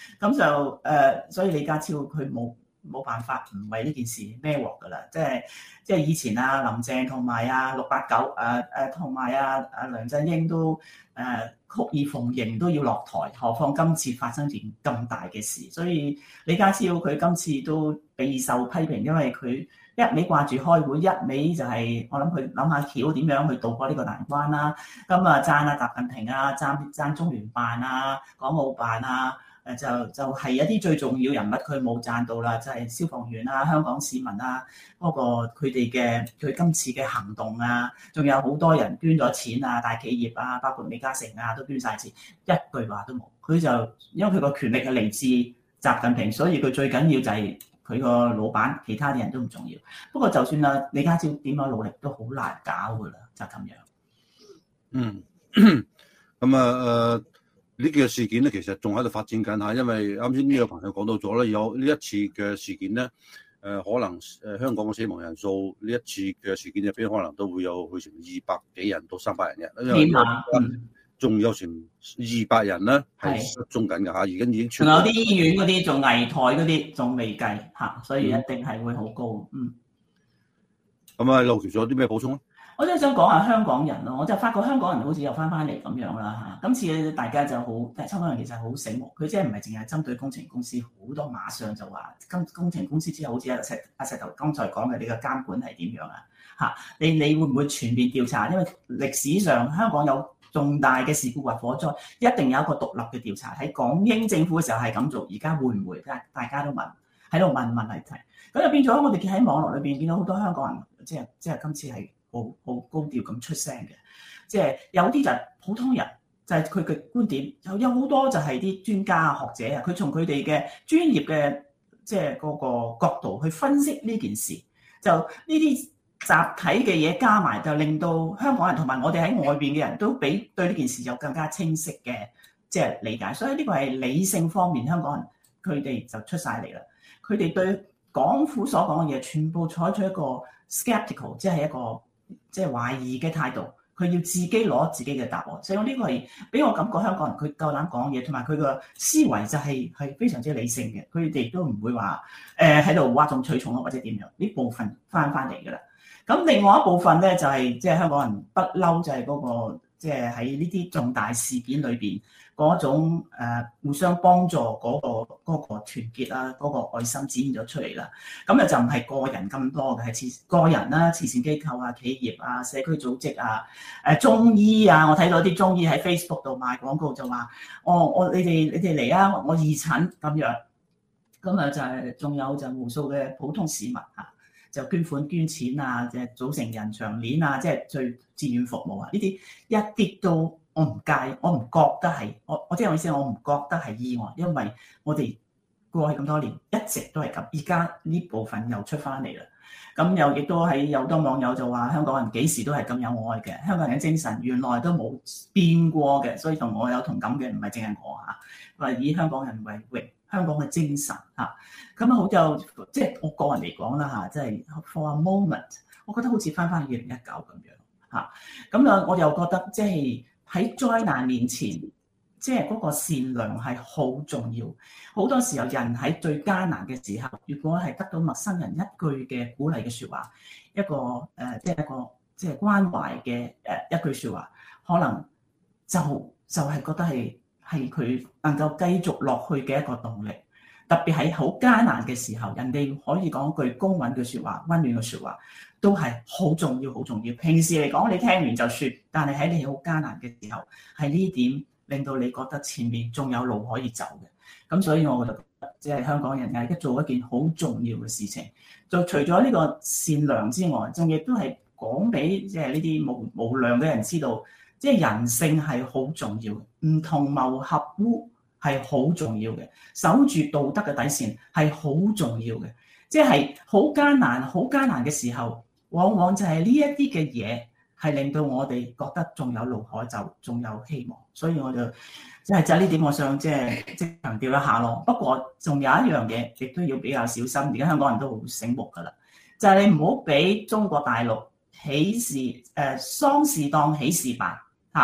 咁就誒、呃，所以李家超佢冇冇辦法唔為呢件事孭鑊㗎啦。即係即係以前啊林鄭同埋啊六八九誒誒同埋啊啊梁振英都誒、呃、曲意逢迎都要落台，何況今次發生件咁大嘅事，所以李家超佢今次都備受批評，因為佢一味掛住開會，一味就係、是、我諗佢諗下橋點樣去渡過呢個難關啦。咁啊讚啊習近平啊，讚讚中聯辦啊、港澳辦啊，誒就就係、是、一啲最重要人物佢冇讚到啦，就係、是、消防員啊、香港市民啊，嗰、那個佢哋嘅佢今次嘅行動啊，仲有好多人捐咗錢啊，大企業啊，包括李嘉誠啊都捐晒錢，一句話都冇。佢就因為佢個權力係嚟自習近平，所以佢最緊要就係、是。佢個老闆，其他啲人都唔重要。不過就算啊，李家超點樣努力都好難搞噶啦，就咁樣。 嗯，咁啊誒呢幾個事件咧，其實仲喺度發展緊嚇，因為啱先呢個朋友講到咗咧，有呢一次嘅事件咧，誒、呃、可能誒、呃、香港嘅死亡人數呢一次嘅事件入邊，可能都會有去成二百幾人到三百人嘅，因為仲有成二百人咧係失蹤緊㗎嚇，而家已經仲有啲醫院嗰啲仲危殆嗰啲仲未計嚇，所以一定係會好高。嗯。 咁啊，路橋仲有啲咩補充咧？ 我真係想講下香港人咯，我就發覺香港人好似又翻翻嚟咁樣啦嚇。今次大家就好，香港人其實好醒目，佢即係唔係淨係針對工程公司，好多馬上就話工工程公司之後好似阿石阿石頭剛才講嘅呢個監管係點樣啊嚇？你你會唔會全面調查？因為歷史上香港有重大嘅事故或火災，一定有一個獨立嘅調查。喺港英政府嘅時候係咁做，而家會唔會？大家都問，喺度問問題題。咁就變咗我哋喺網絡裏邊見到好多香港人，即係即係今次係好好高調咁出聲嘅。即係有啲就係普通人，就係佢嘅觀點；有有好多就係啲專家啊、學者啊，佢從佢哋嘅專業嘅即係嗰個角度去分析呢件事。就呢啲集體嘅嘢加埋，就令到香港人同埋我哋喺外邊嘅人都比對呢件事有更加清晰嘅即係理解。所以呢個係理性方面，香港人佢哋就出晒嚟啦。佢哋對港府所講嘅嘢，全部採取一個 skeptical， 即係一個即係懷疑嘅態度。佢要自己攞自己嘅答案，所以我呢個係俾我感覺香港人佢夠膽講嘢，同埋佢個思維就係係非常之理性嘅。佢哋都唔會話誒喺度嘩眾取寵啊，或者點樣呢部分翻翻嚟㗎啦。咁另外一部分咧就係即係香港人不嬲，就係嗰個即係喺呢啲重大事件裏邊。嗰種誒互相幫助嗰個嗰個團結啦，嗰個愛心展現咗出嚟啦。咁啊就唔係個人咁多嘅，係慈個人啦、慈善機構啊、企業啊、社區組織啊、誒中醫啊。我睇到啲中醫喺 Facebook 度賣廣告就話：哦，我你哋你哋嚟啊，我義診咁樣。咁啊就係仲有就無數嘅普通市民啊，就捐款捐錢啊，即係組成人牆鏈啊，即係最志願服務啊，呢啲一啲都。我唔介意，我唔覺得係我我即係我意思，我唔覺得係意外，因為我哋過去咁多年一直都係咁，而家呢部分又出翻嚟啦。咁又亦都係有好多網友就話香港人幾時都係咁有愛嘅，香港人嘅精神原來都冇變過嘅，所以同我有同感嘅唔係淨係我嚇，話以香港人為榮，香港嘅精神嚇。咁啊好就即係我個人嚟講啦嚇，即係 for a moment，我覺得好似翻翻二零一九咁樣嚇。咁啊我又覺得即係。喺災難面前，即係嗰個善良係好重要。好多時候人喺最艱難嘅時候，如果係得到陌生人一句嘅鼓勵嘅説話，一個誒、呃、即係一個即係關懷嘅誒一句説話，可能就就係、是、覺得係係佢能夠繼續落去嘅一個動力。特別喺好艱難嘅時候，人哋可以講句公允嘅説話、溫暖嘅説話，都係好重要、好重要。平時嚟講，你聽完就算，但係喺你好艱難嘅時候，係呢點令到你覺得前面仲有路可以走嘅。咁所以我覺得，即係香港人係做一件好重要嘅事情。就除咗呢個善良之外，仲亦都係講俾即係呢啲無無良嘅人知道，即係人性係好重要，唔同謀合污係好重要嘅，守住道德嘅底線係好重要嘅。即係好艱難、好艱難嘅時候，往往就係呢一啲嘅嘢係令到我哋覺得仲有路可走，仲有希望。所以我就即係就係呢點，我想即係即係強調一下咯。不過仲有一樣嘢，亦都要比較小心。而家香港人都好醒目㗎啦，就係你唔好俾中國大陸喜事誒喪事當喜事辦嚇。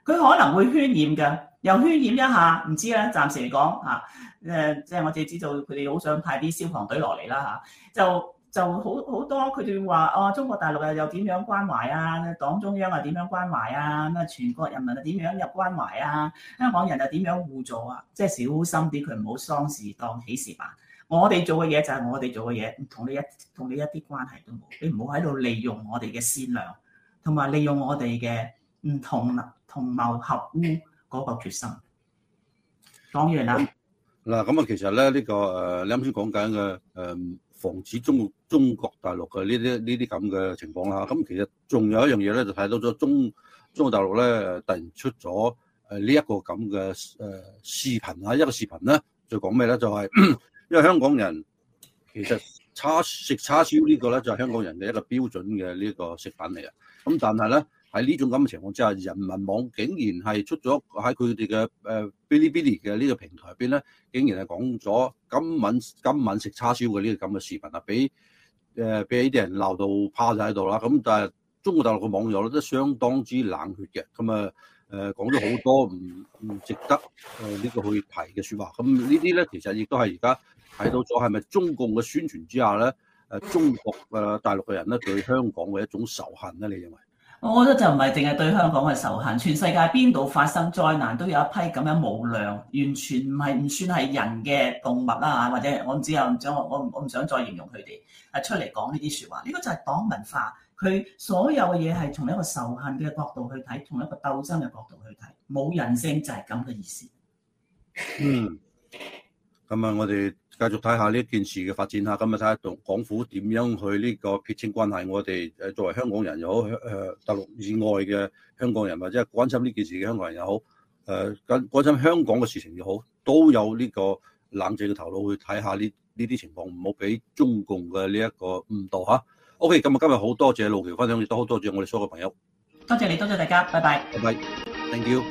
佢可能會渲染嘅，又渲染一下，唔知咧，暫時嚟講嚇，誒，即係我哋知道佢哋好想派啲消防隊落嚟啦嚇，就就好好多佢哋話哦，中國大陸又又點樣關懷啊，黨中央啊點樣關懷啊，咁啊全國人民啊點樣入關懷啊，香港人又點樣互助啊，即係小心啲，佢唔好喪事當喜事辦。我哋做嘅嘢就係我哋做嘅嘢，同你一同你一啲關係都冇，你唔好喺度利用我哋嘅善良，同埋利用我哋嘅唔同同謀合污嗰個決心。講完啦。 嗱，咁啊，其實咧呢、這個誒，你啱先講緊嘅誒，防止中國中國大陸嘅呢啲呢啲咁嘅情況啦。咁其實仲有一樣嘢咧，就睇到咗中中國大陸咧突然出咗誒呢一個咁嘅誒視頻啊，一個視頻咧就講咩咧？就係、是、因為香港人其實叉食叉燒呢個咧就係香港人嘅一個標準嘅呢個食品嚟嘅。咁但係咧喺呢種咁嘅情況之下，人民網竟然係出咗喺佢哋嘅誒 Bilibili 嘅呢個平台入邊咧，竟然係講咗今晚今晚食叉燒嘅呢個咁嘅視頻啊，俾誒俾啲人鬧到趴晒喺度啦。咁但係中國大陸嘅網友咧都相當之冷血嘅，咁啊誒講咗好多唔唔值得誒呢個去提嘅説話。咁呢啲咧其實亦都係而家睇到咗係咪中共嘅宣傳之下咧誒中國誒大陸嘅人咧對香港嘅一種仇恨咧？你認為？ 我覺得就唔係淨係對香港嘅仇恨，全世界邊度發生災難都有一批咁樣無良，完全唔係唔算係人嘅動物啦，或者我唔知啊，唔想我我我唔想再形容佢哋啊出嚟講呢啲説話。呢個就係黨文化，佢所有嘅嘢係從一個仇恨嘅角度去睇，從一個鬥爭嘅角度去睇，冇人性就係咁嘅意思。 嗯，咁啊，我哋繼續睇下呢件事嘅發展嚇，咁啊睇下同港府點樣去呢個撇清關係。我哋誒作為香港人又好，誒大陸以外嘅香港人或者係關心呢件事嘅香港人又好，誒關關心香港嘅事情又好，都有呢個冷靜嘅頭腦去睇下呢呢啲情況，唔好俾中共嘅呢一個誤導嚇。OK，咁啊今日好多謝路橋分享，亦都好多謝我哋所有嘅朋友。 多謝你，多謝大家，拜拜。 拜拜 ，thank you。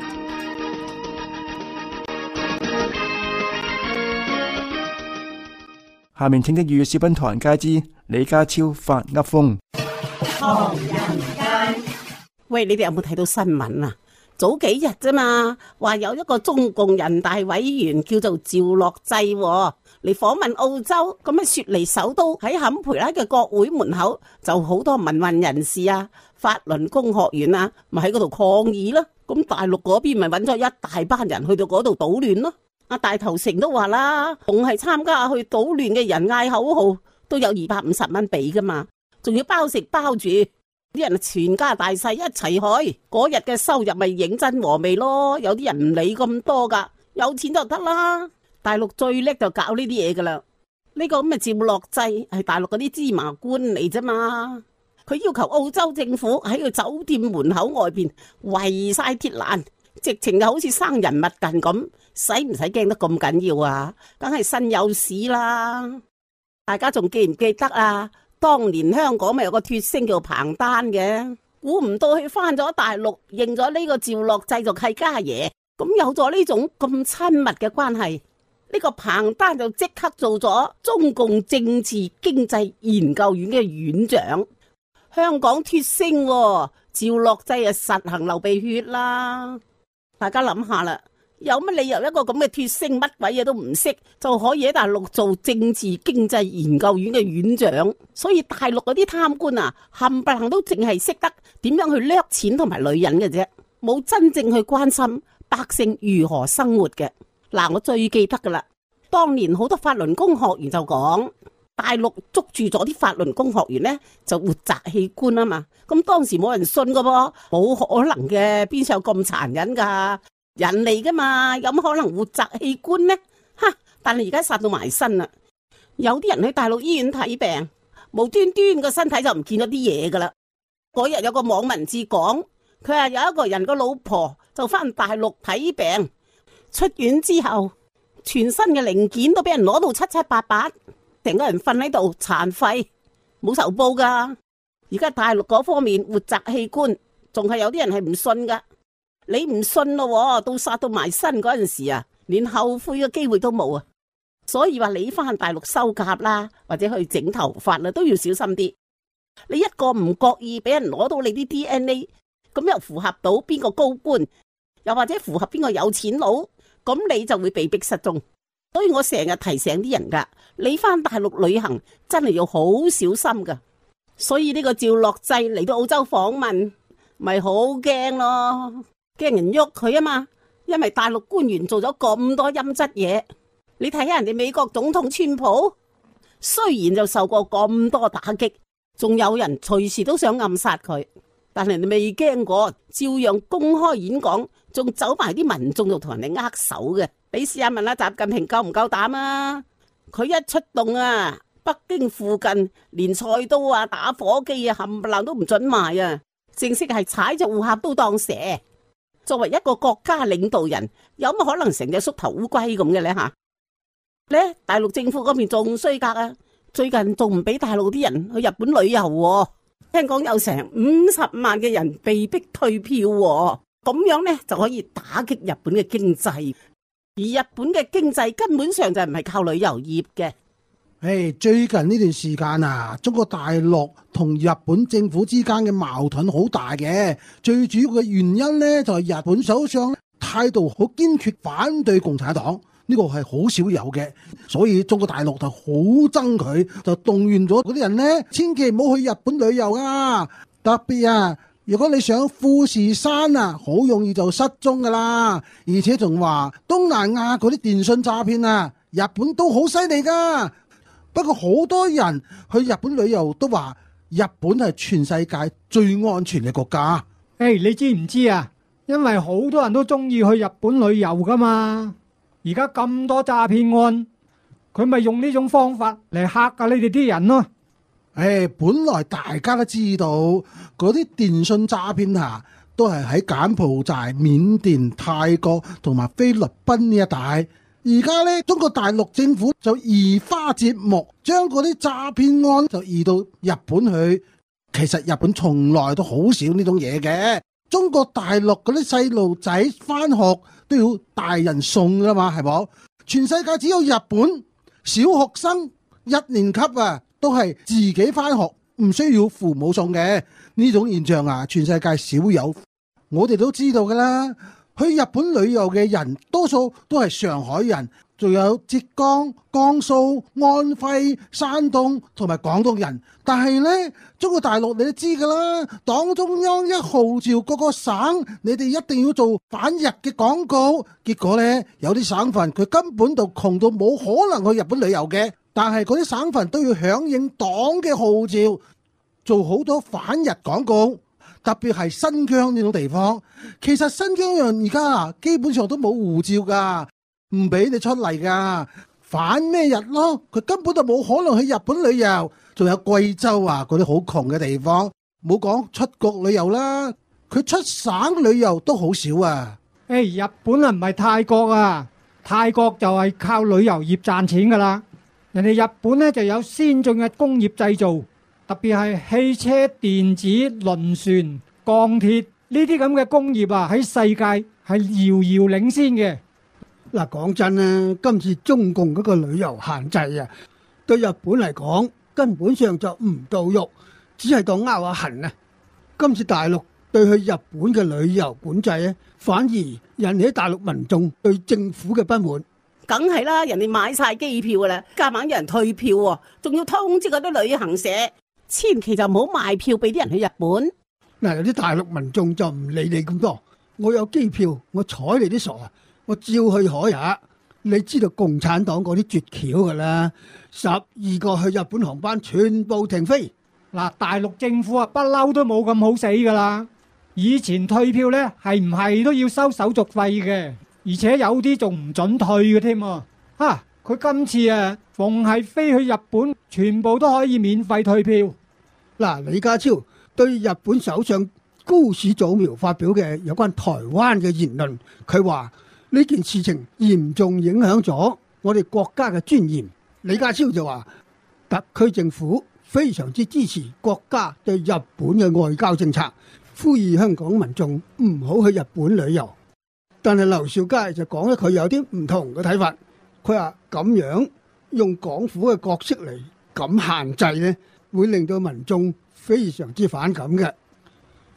下面請聽粵語視頻唐人街之李家超發噏風。 唐人街， 喂，你哋有冇睇到新聞啊？早幾日啫嘛，話有一個中共人大委員叫做趙樂際嚟訪問澳洲，咁啊雪梨首都喺坎培拉嘅國會門口就好多民運人士啊、法輪功學員啊，咪喺嗰度抗議咯。咁大陸嗰邊咪揾咗一大班人去到嗰度搗亂咯。阿大頭成都話啦，仲係參加去搗亂嘅人嗌口號，都有二百五十蚊俾噶嘛，仲要包食包住，啲人全家大細一齊去，嗰日嘅收入咪認真和味咯。有啲人唔理咁多噶，有錢就得啦。大陸最叻就搞呢啲嘢噶啦。呢個咁嘅趙樂際係大陸嗰啲芝麻官嚟啫嘛，佢要求澳洲政府喺個酒店門口外邊圍晒鐵欄，直情就好似生人勿近咁。使唔使驚得咁緊要啊？梗係身有屎啦！大家仲記唔記得啊？當年香港咪有個脫星叫彭丹嘅，估唔到佢翻咗大陸，認咗呢個趙樂際做契家爺，咁有咗呢種咁親密嘅關係，呢個彭丹就即刻做咗中共政治經濟研究院嘅院長。香港脫星，趙樂際啊實行流鼻血啦！大家諗下啦。有乜理由一個咁嘅脫星乜鬼嘢都唔識就可以喺大陸做政治經濟研究院嘅院長？所以大陸嗰啲貪官啊，冚唪唥都淨係識得點樣去掠錢同埋女人嘅啫，冇真正去關心百姓如何生活嘅。嗱，我最記得噶啦，當年好多法輪功學員就講，大陸捉住咗啲法輪功學員呢，就活摘器官啊嘛。咁當時冇人信噶噃，冇可能嘅，邊有咁殘忍噶？人嚟噶嘛，有乜可能活摘器官呢？哈！但係而家殺到埋身啦，有啲人喺大陸醫院睇病，無端端個身體就唔見咗啲嘢噶啦。嗰日有個網民至講，佢話有一個人個老婆就翻大陸睇病，出院之後，全身嘅零件都俾人攞到七七八八，成個人瞓喺度殘廢，冇仇報噶。而家大陸嗰方面活摘器官，仲係有啲人係唔信噶。你唔信咯，到殺到埋身嗰陣時啊，連後悔嘅機會都冇啊！所以話你翻大陸修甲啦，或者去整頭髮啦，都要小心啲。你一個唔覺意俾人攞到你啲 D N A，咁又符合到邊個高官又或者符合邊個有錢佬，咁你就會被逼失蹤。所以我成日提醒啲人噶，你翻大陸旅行真係要好小心噶。所以呢個趙樂際嚟到澳洲訪問，咪好驚咯，驚人喐佢啊嘛。因為大陸官員做咗咁多陰質嘢，你睇下人哋美國總統川普，雖然就受過咁多打擊，仲有人隨時都想暗殺佢，但係人哋未驚過，照樣公開演講，仲走埋啲民眾度同人哋握手嘅。你試下問下習近平夠唔夠膽啊？佢一出動啊，北京附近連菜刀啊、打火機啊冚唪唥都唔准賣啊，正式係踩隻烏鴉都當蛇。作為一個國家領導人，有乜可能成隻縮頭烏龜咁嘅咧吓？咧大陸政府嗰邊仲衰格啊！最近仲唔俾大陸啲人去日本旅遊喎，聽講有成五十萬嘅人被逼退票喎，咁樣咧就可以打擊日本嘅經濟。而日本嘅經濟根本上就唔係靠旅遊業嘅。 誒，最近呢段時間啊，中國大陸同日本政府之間嘅矛盾好大嘅，最主要嘅原因呢，就係日本首相態度好堅決反對共產黨，呢個係好少有嘅，所以中國大陸就好憎佢，就動員咗嗰啲人呢，千祈唔好去日本旅遊啊！特別啊，如果你上富士山啊，好容易就失蹤噶啦，而且仲話東南亞嗰啲電信詐騙啊，日本都好犀利噶。不過好多人去日本旅遊都話日本係全世界最安全嘅國家。 誒，hey, 你知唔知啊？因為好多人都中意去日本旅遊噶嘛。而家咁多詐騙案，佢咪用呢種方法嚟嚇下你哋啲人咯。 誒，本來大家都知道嗰啲電信詐騙下都係喺柬埔寨、緬甸、泰國同埋菲律賓呢一帶。而家咧，中國大陸政府就移花接木，將嗰啲詐騙案就移到日本去。其實日本從來都好少呢種嘢嘅。中國大陸嗰啲細路仔翻學都要大人送噶嘛，係冇？全世界只有日本小學生一年級啊，都係自己翻學，唔需要父母送嘅。呢種現象啊，全世界少有。我哋都知道噶啦。去日本旅遊嘅人多數都係上海人，仲有浙江、江蘇、安徽、山東同埋廣東人。但係呢，中國大陸你都知噶啦，黨中央一號召各個省，你哋一定要做反日嘅廣告。結果呢，有啲省份佢根本就窮到冇可能去日本旅遊嘅，但係嗰啲省份都要響應黨嘅號召，做好多反日廣告。特別係新疆呢種地方，其實新疆人而家啊，基本上都冇護照噶，唔俾你出嚟噶，反咩日咯？佢根本就冇可能去日本旅遊。仲有貴州啊，嗰啲好窮嘅地方，冇講出國旅遊啦，佢出省旅遊都好少啊。 誒，日本啊唔係泰國啊，泰國就係靠旅遊業賺錢噶啦。人哋日本呢就有先進嘅工業製造。特別係汽車、電子、輪船、鋼鐵呢啲咁嘅工業啊，喺世界係遙遙領先嘅。 嗱，講真啦，今次中共嗰個旅遊限制啊，對日本嚟講根本上就唔到肉，只係當拗下痕啊。今次大陸對去日本嘅旅遊管制咧，反而引起大陸民眾對政府嘅不滿。 梗係啦，人哋買晒機票噶啦，夾硬有人退票喎，仲要通知嗰啲旅行社。千祈就唔好賣票俾啲人去日本。 嗱，有啲大陸民眾就唔理你咁多，我有機票，我睬你啲傻啊，我照去海呀。你知道共產黨嗰啲絕橋噶啦，十二個去日本航班全部停飛。 嗱，大陸政府啊不嬲都冇咁好死噶啦，以前退票呢係唔係都要收手續費嘅，而且有啲仲唔准退嘅添啊。吓，佢今次啊逢係飛去日本，全部都可以免費退票。 嗱，李家超對日本首相高市早苗發表嘅有關台灣嘅言論，佢話呢件事情嚴重影響咗我哋國家嘅尊嚴。李家超就話特區政府非常之支持國家對日本嘅外交政策，呼籲香港民眾唔好去日本旅遊。但係劉兆佳就講咧，佢有啲唔同嘅睇法。佢話咁樣用港府嘅角色嚟咁限制呢，會令到民眾非常之反感嘅。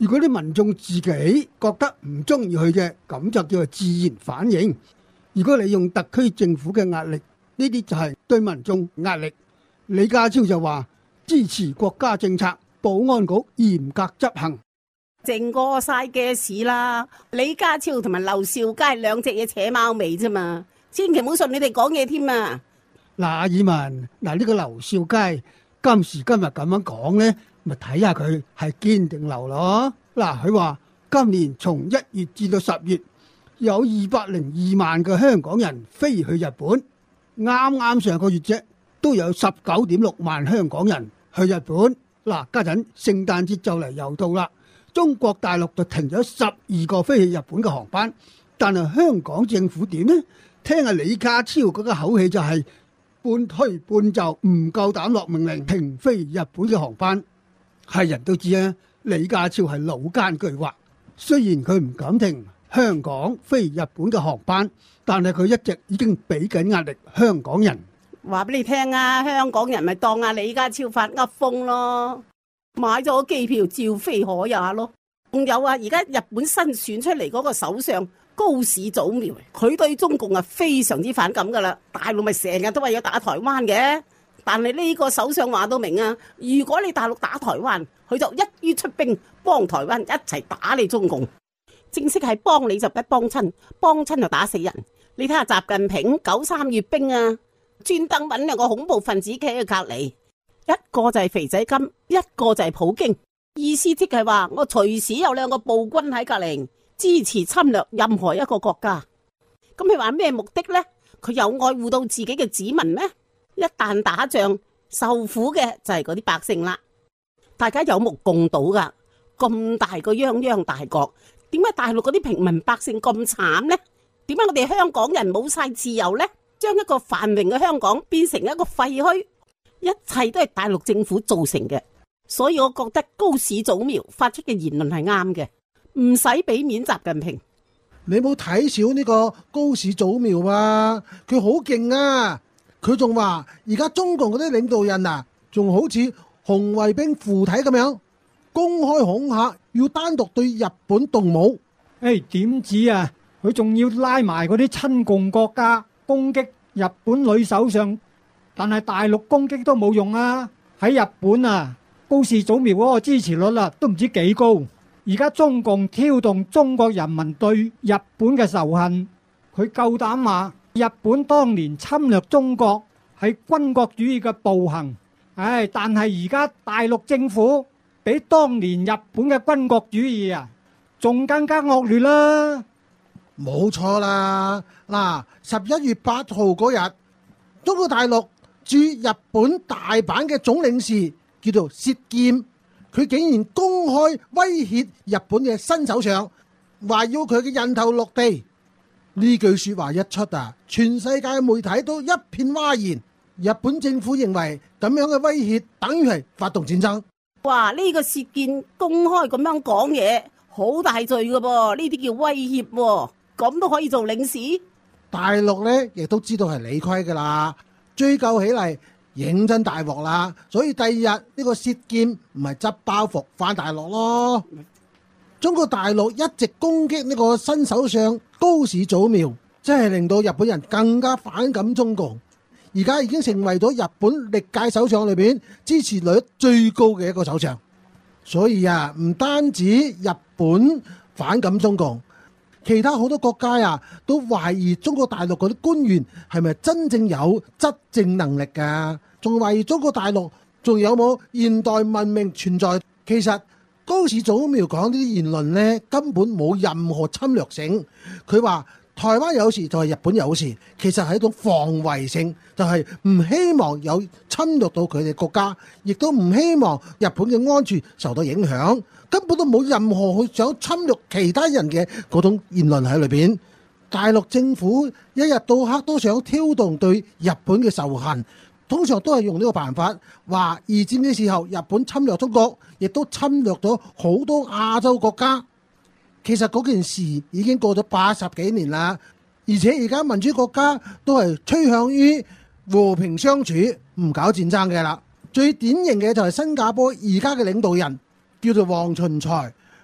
如果啲民眾自己覺得唔中意佢嘅，咁就叫做自然反應。如果你用特區政府嘅壓力，呢啲就係對民眾壓力。李家超就話支持國家政策，保安局嚴格執行。 淨過晒嘅事啦，李家超同埋劉兆佳兩隻嘢扯貓尾啫嘛，千祈唔好信你哋講嘢添啊！ 嗱，阿爾文，嗱呢個劉兆佳今時今日咁樣講呢，咪睇下佢係堅定流咯。嗱，佢話今年從一月至到十月，有二百零二萬個香港人飛去日本，啱啱上個月啫，都有十九點六萬香港人去日本。嗱，家陣聖誕節就嚟又到啦。中國大陸就停咗十二個飛去日本嘅航班，但係香港政府點呢？聽下李家超嗰個口氣就係半推半就，唔夠膽落命令停飛日本嘅航班。係人都知啊，李家超係老奸巨猾，雖然佢唔敢停香港飛日本嘅航班，但係佢一直已經俾緊壓力香港人。 話俾你聽啊，香港人咪當阿李家超發噏風咯。買咗機票照飛可也咯，仲有啊！而家日本新選出嚟嗰個首相高市早苗，佢對中共啊非常之反感噶啦。大陸咪成日都話要打台灣嘅，但係呢個首相話到明啊，如果你大陸打台灣，佢就一於出兵幫台灣一齊打你中共。正式係幫你就不幫親，幫親就打死人。你睇下習近平九三閱兵啊，專登揾兩個恐怖分子企喺隔籬。一個就係肥仔金，一個就係普京，意思即係話我隨時有兩個暴君喺隔籬支持侵略任何一個國家。咁佢話咩目的呢？佢有愛護到自己嘅子民咩？一旦打仗受苦嘅就係嗰啲百姓啦。大家有目共睹噶，咁大個泱泱大國，點解大陸嗰啲平民百姓咁慘呢？點解我哋香港人冇晒自由呢？將一個繁榮嘅香港變成一個廢墟？一切都係大陸政府造成嘅，所以我覺得高市早苗發出嘅言論係啱嘅，唔使俾面習近平。 你冇睇少呢個高市早苗啊，佢好勁啊！佢仲話而家中共嗰啲領導人啊，仲好似紅衛兵附體咁樣，公開恐嚇，要單獨對日本動武。 誒，點止啊？佢仲要拉埋嗰啲親共國家攻擊日本女首相。但係大陸攻擊都冇用啊！喺日本啊，高市早苗嗰個支持率啊都唔知幾高。而家中共挑動中國人民對日本嘅仇恨，佢夠膽話日本當年侵略中國係軍國主義嘅暴行。唉，但係而家大陸政府比當年日本嘅軍國主義啊仲更加惡劣啦。 冇錯啦！嗱，十一月八號嗰日，中國大陸駐日本大阪嘅總領事叫做薛劍，佢竟然公開威脅日本嘅新首相，話要佢嘅人頭落地。呢句說話一出啊，全世界媒體都一片嘩然。日本政府認為咁樣嘅威脅等於係發動戰爭。 哇！呢個薛劍公開咁樣講嘢，好大罪噶噃，呢啲叫威脅喎，咁都可以做領事？ 大陸呢亦都知道係理虧噶啦。追究起嚟認真大鑊啦，所以第二日呢個薛劍唔係執包袱返大陸咯。中國大陸一直攻擊呢個新首相高市早苗，真係令到日本人更加反感中共。而家已經成為咗日本歷屆首相裏邊支持率最高嘅一個首相。所以啊，唔單止日本反感中共，其他好多國家啊，都懷疑中國大陸嗰啲官員係咪真正有執政能力㗎？仲懷疑中國大陸仲有冇現代文明存在？其實高市早苗講呢啲言論呢，根本冇任何侵略性。佢話台灣有事就係日本有事，其實係一種防衛性，就係唔希望有侵略到佢哋國家，亦都唔希望日本嘅安全受到影響。根本都冇任何去想侵略其他人嘅嗰種言論喺裏邊。大陸政府一日到黑都想挑動對日本嘅仇恨，通常都係用呢個辦法，話二戰嘅時候日本侵略中國，亦都侵略咗好多亞洲國家。其實嗰件事已經過咗八十幾年啦，而且而家民主國家都係趨向於和平相處，唔搞戰爭嘅啦。最典型嘅就係新加坡而家嘅領導人叫做黃循財，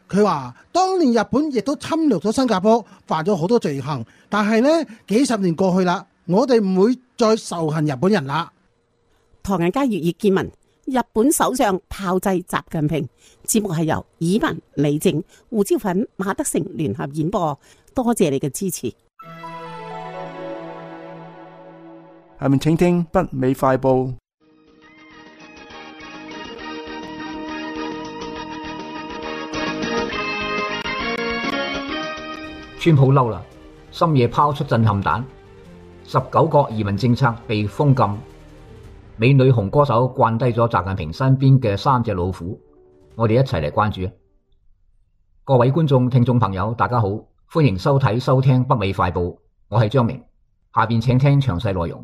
佢話當年日本亦都侵略咗新加坡，犯咗好多罪行，但係呢，幾十年過去啦，我哋唔會再仇恨日本人啦。 唐人街粵語見聞，日本首相炮製習近平。節目係由以文、李靜、胡椒粉、馬德成聯合演播，多謝你嘅支持。 下面請聽北美快報。 川普嬲啦，深夜拋出震撼彈，十九個移民政策被封禁。美女紅歌手慣低咗習近平身邊嘅三隻老虎，我哋一齊嚟關注。各位觀眾、聽眾朋友，大家好，歡迎收睇、收聽北美快報，我係張明。下邊請聽詳細內容。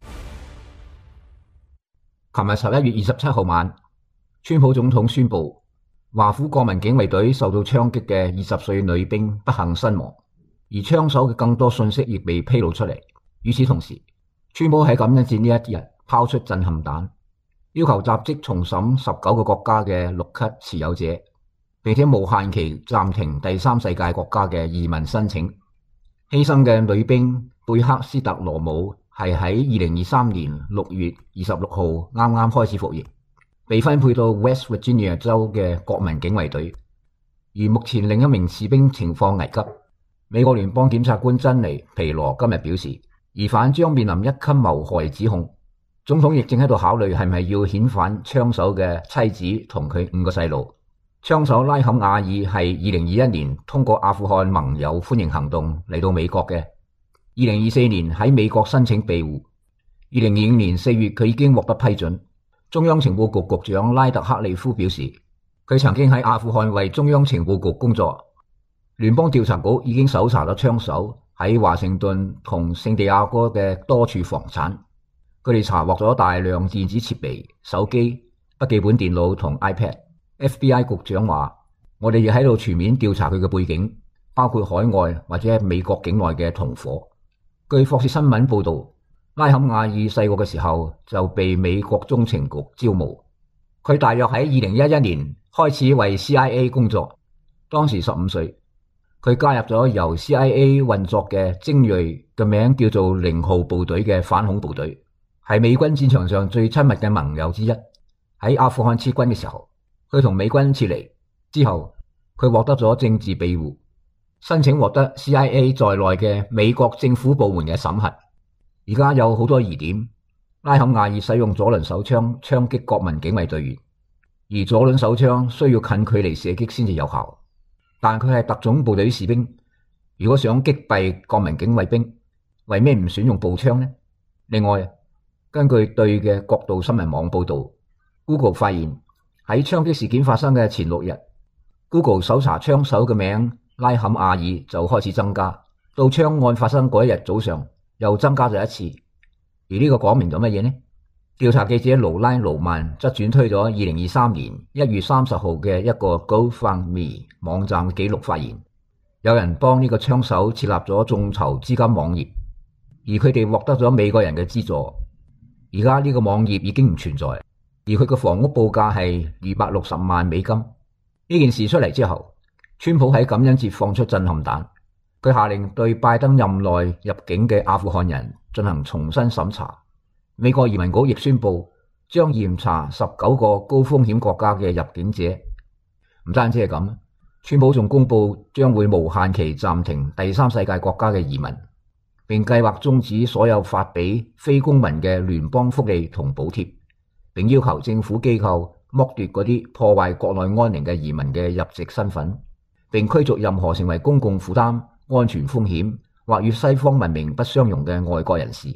琴日十一月二十七號晚，川普總統宣布，華府國民警衛隊受到槍擊嘅二十歲女兵不幸身亡，而槍手嘅更多信息亦被披露出嚟。與此同時，川普喺感恩節呢一日拋出震撼彈，要求立即重審十九個國家嘅綠卡持有者，並且無限期暫停第三世界國家嘅移民申請。犧牲嘅女兵貝克斯特羅姆係喺二零二三年六月二十六號啱啱開始服役，被分配到 West Virginia 州嘅國民警衛隊。而目前另一名士兵情況危急。美國聯邦檢察官珍妮皮羅今日表示，疑犯將面臨一級謀害指控。總統亦正喺度考慮係咪要遣返槍手嘅妻子同佢五個細路。槍手拉坎亞爾係二零二一年通過阿富汗盟友歡迎行動嚟到美國嘅，二零二四年喺美國申請庇護，二零二五年四月佢已經獲得批准。中央情報局局長拉特克利夫表示，佢曾經喺阿富汗為中央情報局工作。聯邦調查局已經搜查咗槍手喺華盛頓同聖地亞哥嘅多處房產，佢哋查獲咗大量電子設備、手機、筆記本電腦同 iPad。F B I 局長話，我哋亦喺度全面調查佢嘅背景，包括海外或者美國境內嘅同夥。據霍士新聞報道，拉坎亞爾細個嘅時候就被美國中情局招募，佢大約喺二零一一年開始為 C I A 工作，當時十五歲。佢加入咗由 C I A 運作嘅精銳嘅名叫做零號部隊嘅反恐部隊，係美軍戰場上最親密嘅盟友之一。喺阿富汗撤軍嘅時候，佢同美軍撤離之後，佢獲得咗政治庇護，申請獲得 C I A 在內嘅美國政府部門嘅審核。而家有好多疑點，拉坎亞爾使用左輪手槍槍擊國民警衛隊員，而左輪手槍需要近距離射擊先至有效。但佢係特種部隊士兵，如果想擊斃國民警衛兵，為咩唔選用步槍呢？另外，根據對嘅角度新聞網報道， Google 發現喺槍擊事件發生嘅前六日， Google 搜查槍手嘅名拉坎亞爾就開始增加，到槍案發生嗰一日早上又增加咗一次。而呢個講明咗乜嘢呢？調查記者勞拉勞曼則轉推咗二零二三年一月三十號嘅一個 GoFundMe 網站記錄，發現有人幫呢個槍手設立咗眾籌資金網頁，而佢哋獲得咗美國人嘅資助。而家呢個網頁已經唔存在，而佢嘅房屋報價係二百六十萬美金。呢件事出嚟之後，川普喺感恩節放出震撼彈，佢下令對拜登任內入境嘅阿富汗人進行重新審查。美國移民局亦宣布將嚴查十九個高風險國家嘅入境者。唔單止係咁，川普仲公布將會無限期暫停第三世界國家嘅移民，並計劃終止所有發俾非公民嘅聯邦福利同補貼，並要求政府機構剝奪嗰啲破壞國內安寧嘅移民嘅入籍身份，並驅逐任何成為公共負擔、安全風險或與西方文明不相容嘅外國人士。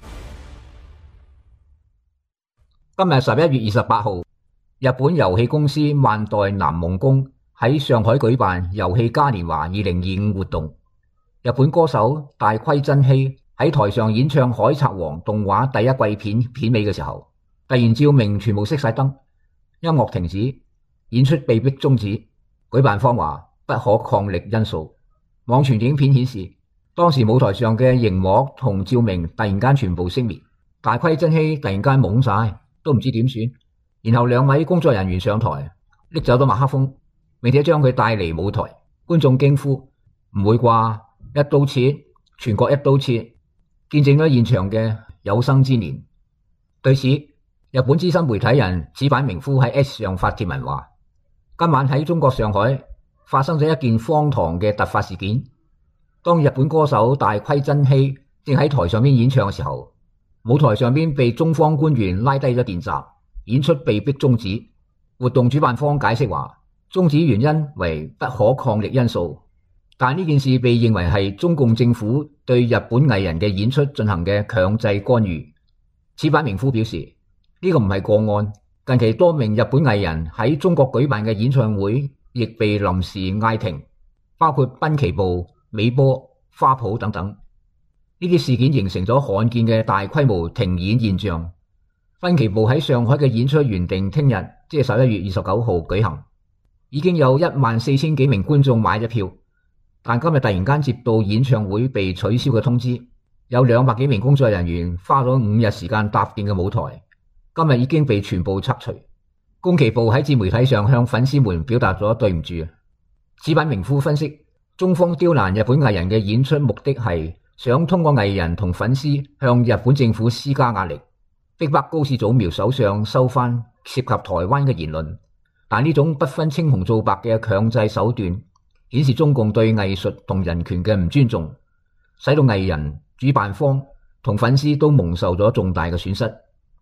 今日十一月二十八號，日本遊戲公司萬代南夢宮喺上海舉辦遊戲嘉年華二零二五活動。日本歌手大龜真希喺台上演唱《海賊王》動畫第一季片片尾嘅時候，突然照明全部熄晒燈，音樂停止，演出被迫終止。舉辦方話不可抗力因素。網傳影片顯示，當時舞台上嘅熒幕同照明突然間全部熄滅，大龜真希突然間懵晒，都唔知點算。然後兩位工作人員上台拎走咗麥克風， 並且將佢帶離舞台，觀眾驚呼：唔會啩？一刀切，全國一刀切，見證咗現場嘅有生之年。對此，日本資深媒體人矢板明夫喺 X 上發帖文話：今晚喺中國上海發生咗一件荒唐嘅突發事件。當日本歌手大堀真希正喺台上邊演唱嘅時候，舞台上邊被中方官員拉低咗電閘，演出被迫終止。活動主辦方解釋話，終止原因為不可抗力因素，但呢件事被認為係中共政府對日本藝人嘅演出進行嘅強制干預。矢板明夫表示，呢個唔係個案，近期多名日本藝人喺中國舉辦嘅演唱會亦被臨時嗌停，包括濱崎步、美波、花圃等等。呢啲事件形成咗罕見嘅大規模停演現象。濱崎步喺上海嘅演出原定聽日，即係十一月二十九號舉行，已經有一萬四千幾名觀眾買咗票，但今日突然間接到演唱會被取消嘅通知，有兩百幾名工作人員花咗五日時間搭建嘅舞台，今日已經被全部拆除。宮崎步喺自媒體上向粉絲們表達咗對唔住。矢板明夫分析，中方刁難日本藝人嘅演出目的係想通過藝人同粉絲向日本政府施加壓力，逼迫高市早苗首相收翻涉及台灣嘅言論。但呢種不分青紅皂白嘅強制手段，顯示中共對藝術同人權嘅唔尊重，使到藝人、主辦方同粉絲都蒙受咗重大嘅損失。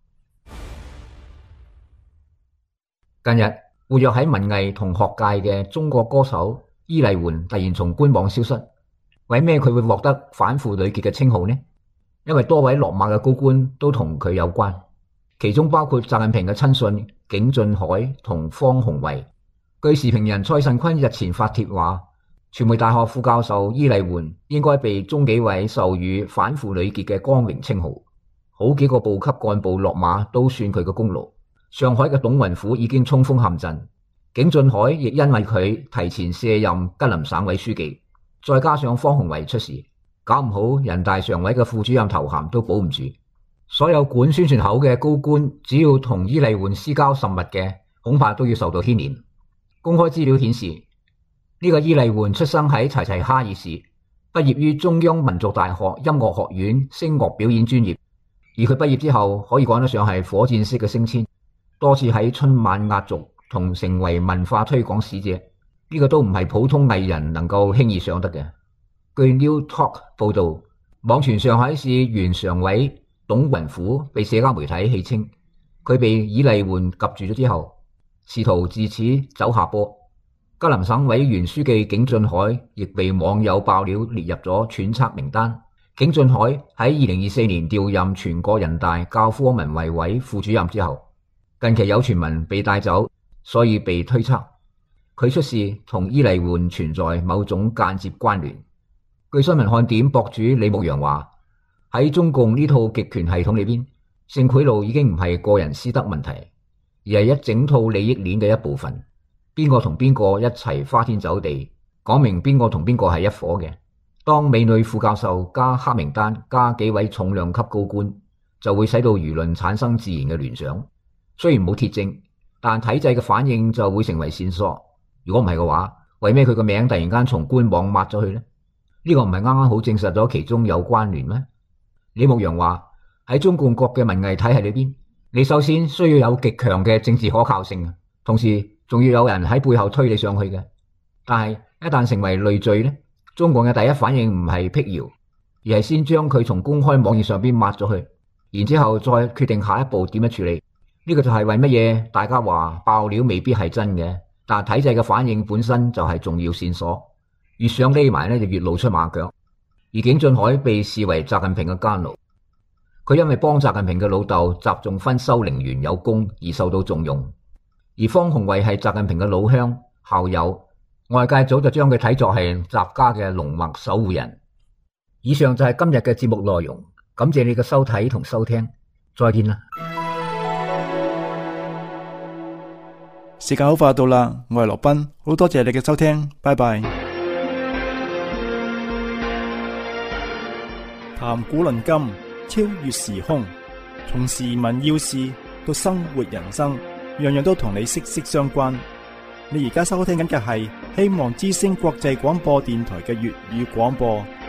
近日活躍喺文藝同學界嘅中國歌手伊麗媛突然從官網消失，為咩佢會獲得反腐女傑嘅稱號呢？因為多位落馬嘅高官都同佢有關，其中包括習近平嘅親信景俊海同方鴻惠。據時評人蔡慎坤日前發帖話，傳媒大學副教授伊麗媛應該被中紀委授予反腐女傑嘅光榮稱號，好幾個部級幹部落馬都算佢嘅功勞。上海嘅董雲虎已經衝鋒陷陣，景俊海亦因為佢提前卸任吉林省委書記，再加上方鴻惠出事，搞唔好人大常委嘅副主任頭銜都保唔住。所有管宣傳口嘅高官，只要同伊麗媛私交甚密嘅，恐怕都要受到牽連。公開資料顯示，呢、這個伊麗媛出生喺齊齊哈爾市，畢業於中央民族大學音樂學院聲樂表演專業，而佢畢業之後可以講得上係火箭式嘅升遷，多次喺春晚壓軸同成為文化推廣使者，呢、這個都唔係普通藝人能夠輕易上得嘅。據 New Talk 報道，網傳上海市原常委董雲虎被社交媒體戲稱，佢被伊麗媛夾住咗之後，試圖自此走下坡。吉林省委原書記景俊海亦被網友爆料列入咗揣測名單。景俊海喺二零二四年調任全國人大教科文衛委副主任之後，近期有傳聞被帶走，所以被推測佢出事同伊麗媛存在某種間接關聯。據新聞看點博主李牧陽話，喺中共呢套極權系統裏邊，性賄賂已經唔係個人私德問題，而係一整套利益鏈嘅一部分。邊個同邊個一齊花天酒地，講明邊個同邊個係一夥嘅。當美女副教授加黑名單加幾位重量級高官，就會使到輿論產生自然嘅聯想。雖然冇鐵證，但體制嘅反應就會成為線索。如果唔係嘅話，為咩佢個名突然間從官網抹咗去呢？呢、這個唔係啱啱好證實咗其中有關聯咩？李牧陽話，喺中共國嘅文藝體系裏邊，你首先需要有極強嘅政治可靠性，同時仲要有人喺背後推你上去嘅。但係一旦成為累贅呢，中共嘅第一反應唔係闢謠，而係先將佢從公開網頁上邊抹咗去，然之後再決定下一步點樣處理。呢、這個就係為乜嘢大家話爆料未必係真嘅，但係體制嘅反應本身就係重要線索。越想匿埋呢，就越露出馬腳。而景俊海被視為習近平嘅奸奴，佢因為幫習近平嘅老豆習仲勳修陵園有功而受到重用。而方鴻惠係習近平嘅老鄉校友，外界早就將佢睇作係習家嘅龍脈守護人。以上就係今日嘅節目內容，感謝你嘅收睇同收聽，再見啦。 時間好快到啦，我係羅賓，好多謝你嘅收聽，拜拜。談古論今，超越時空，從時聞要事到生活人生，樣樣都同你息息相關。 你而家收聽緊嘅係希望之聲國際廣播電台嘅粵語廣播。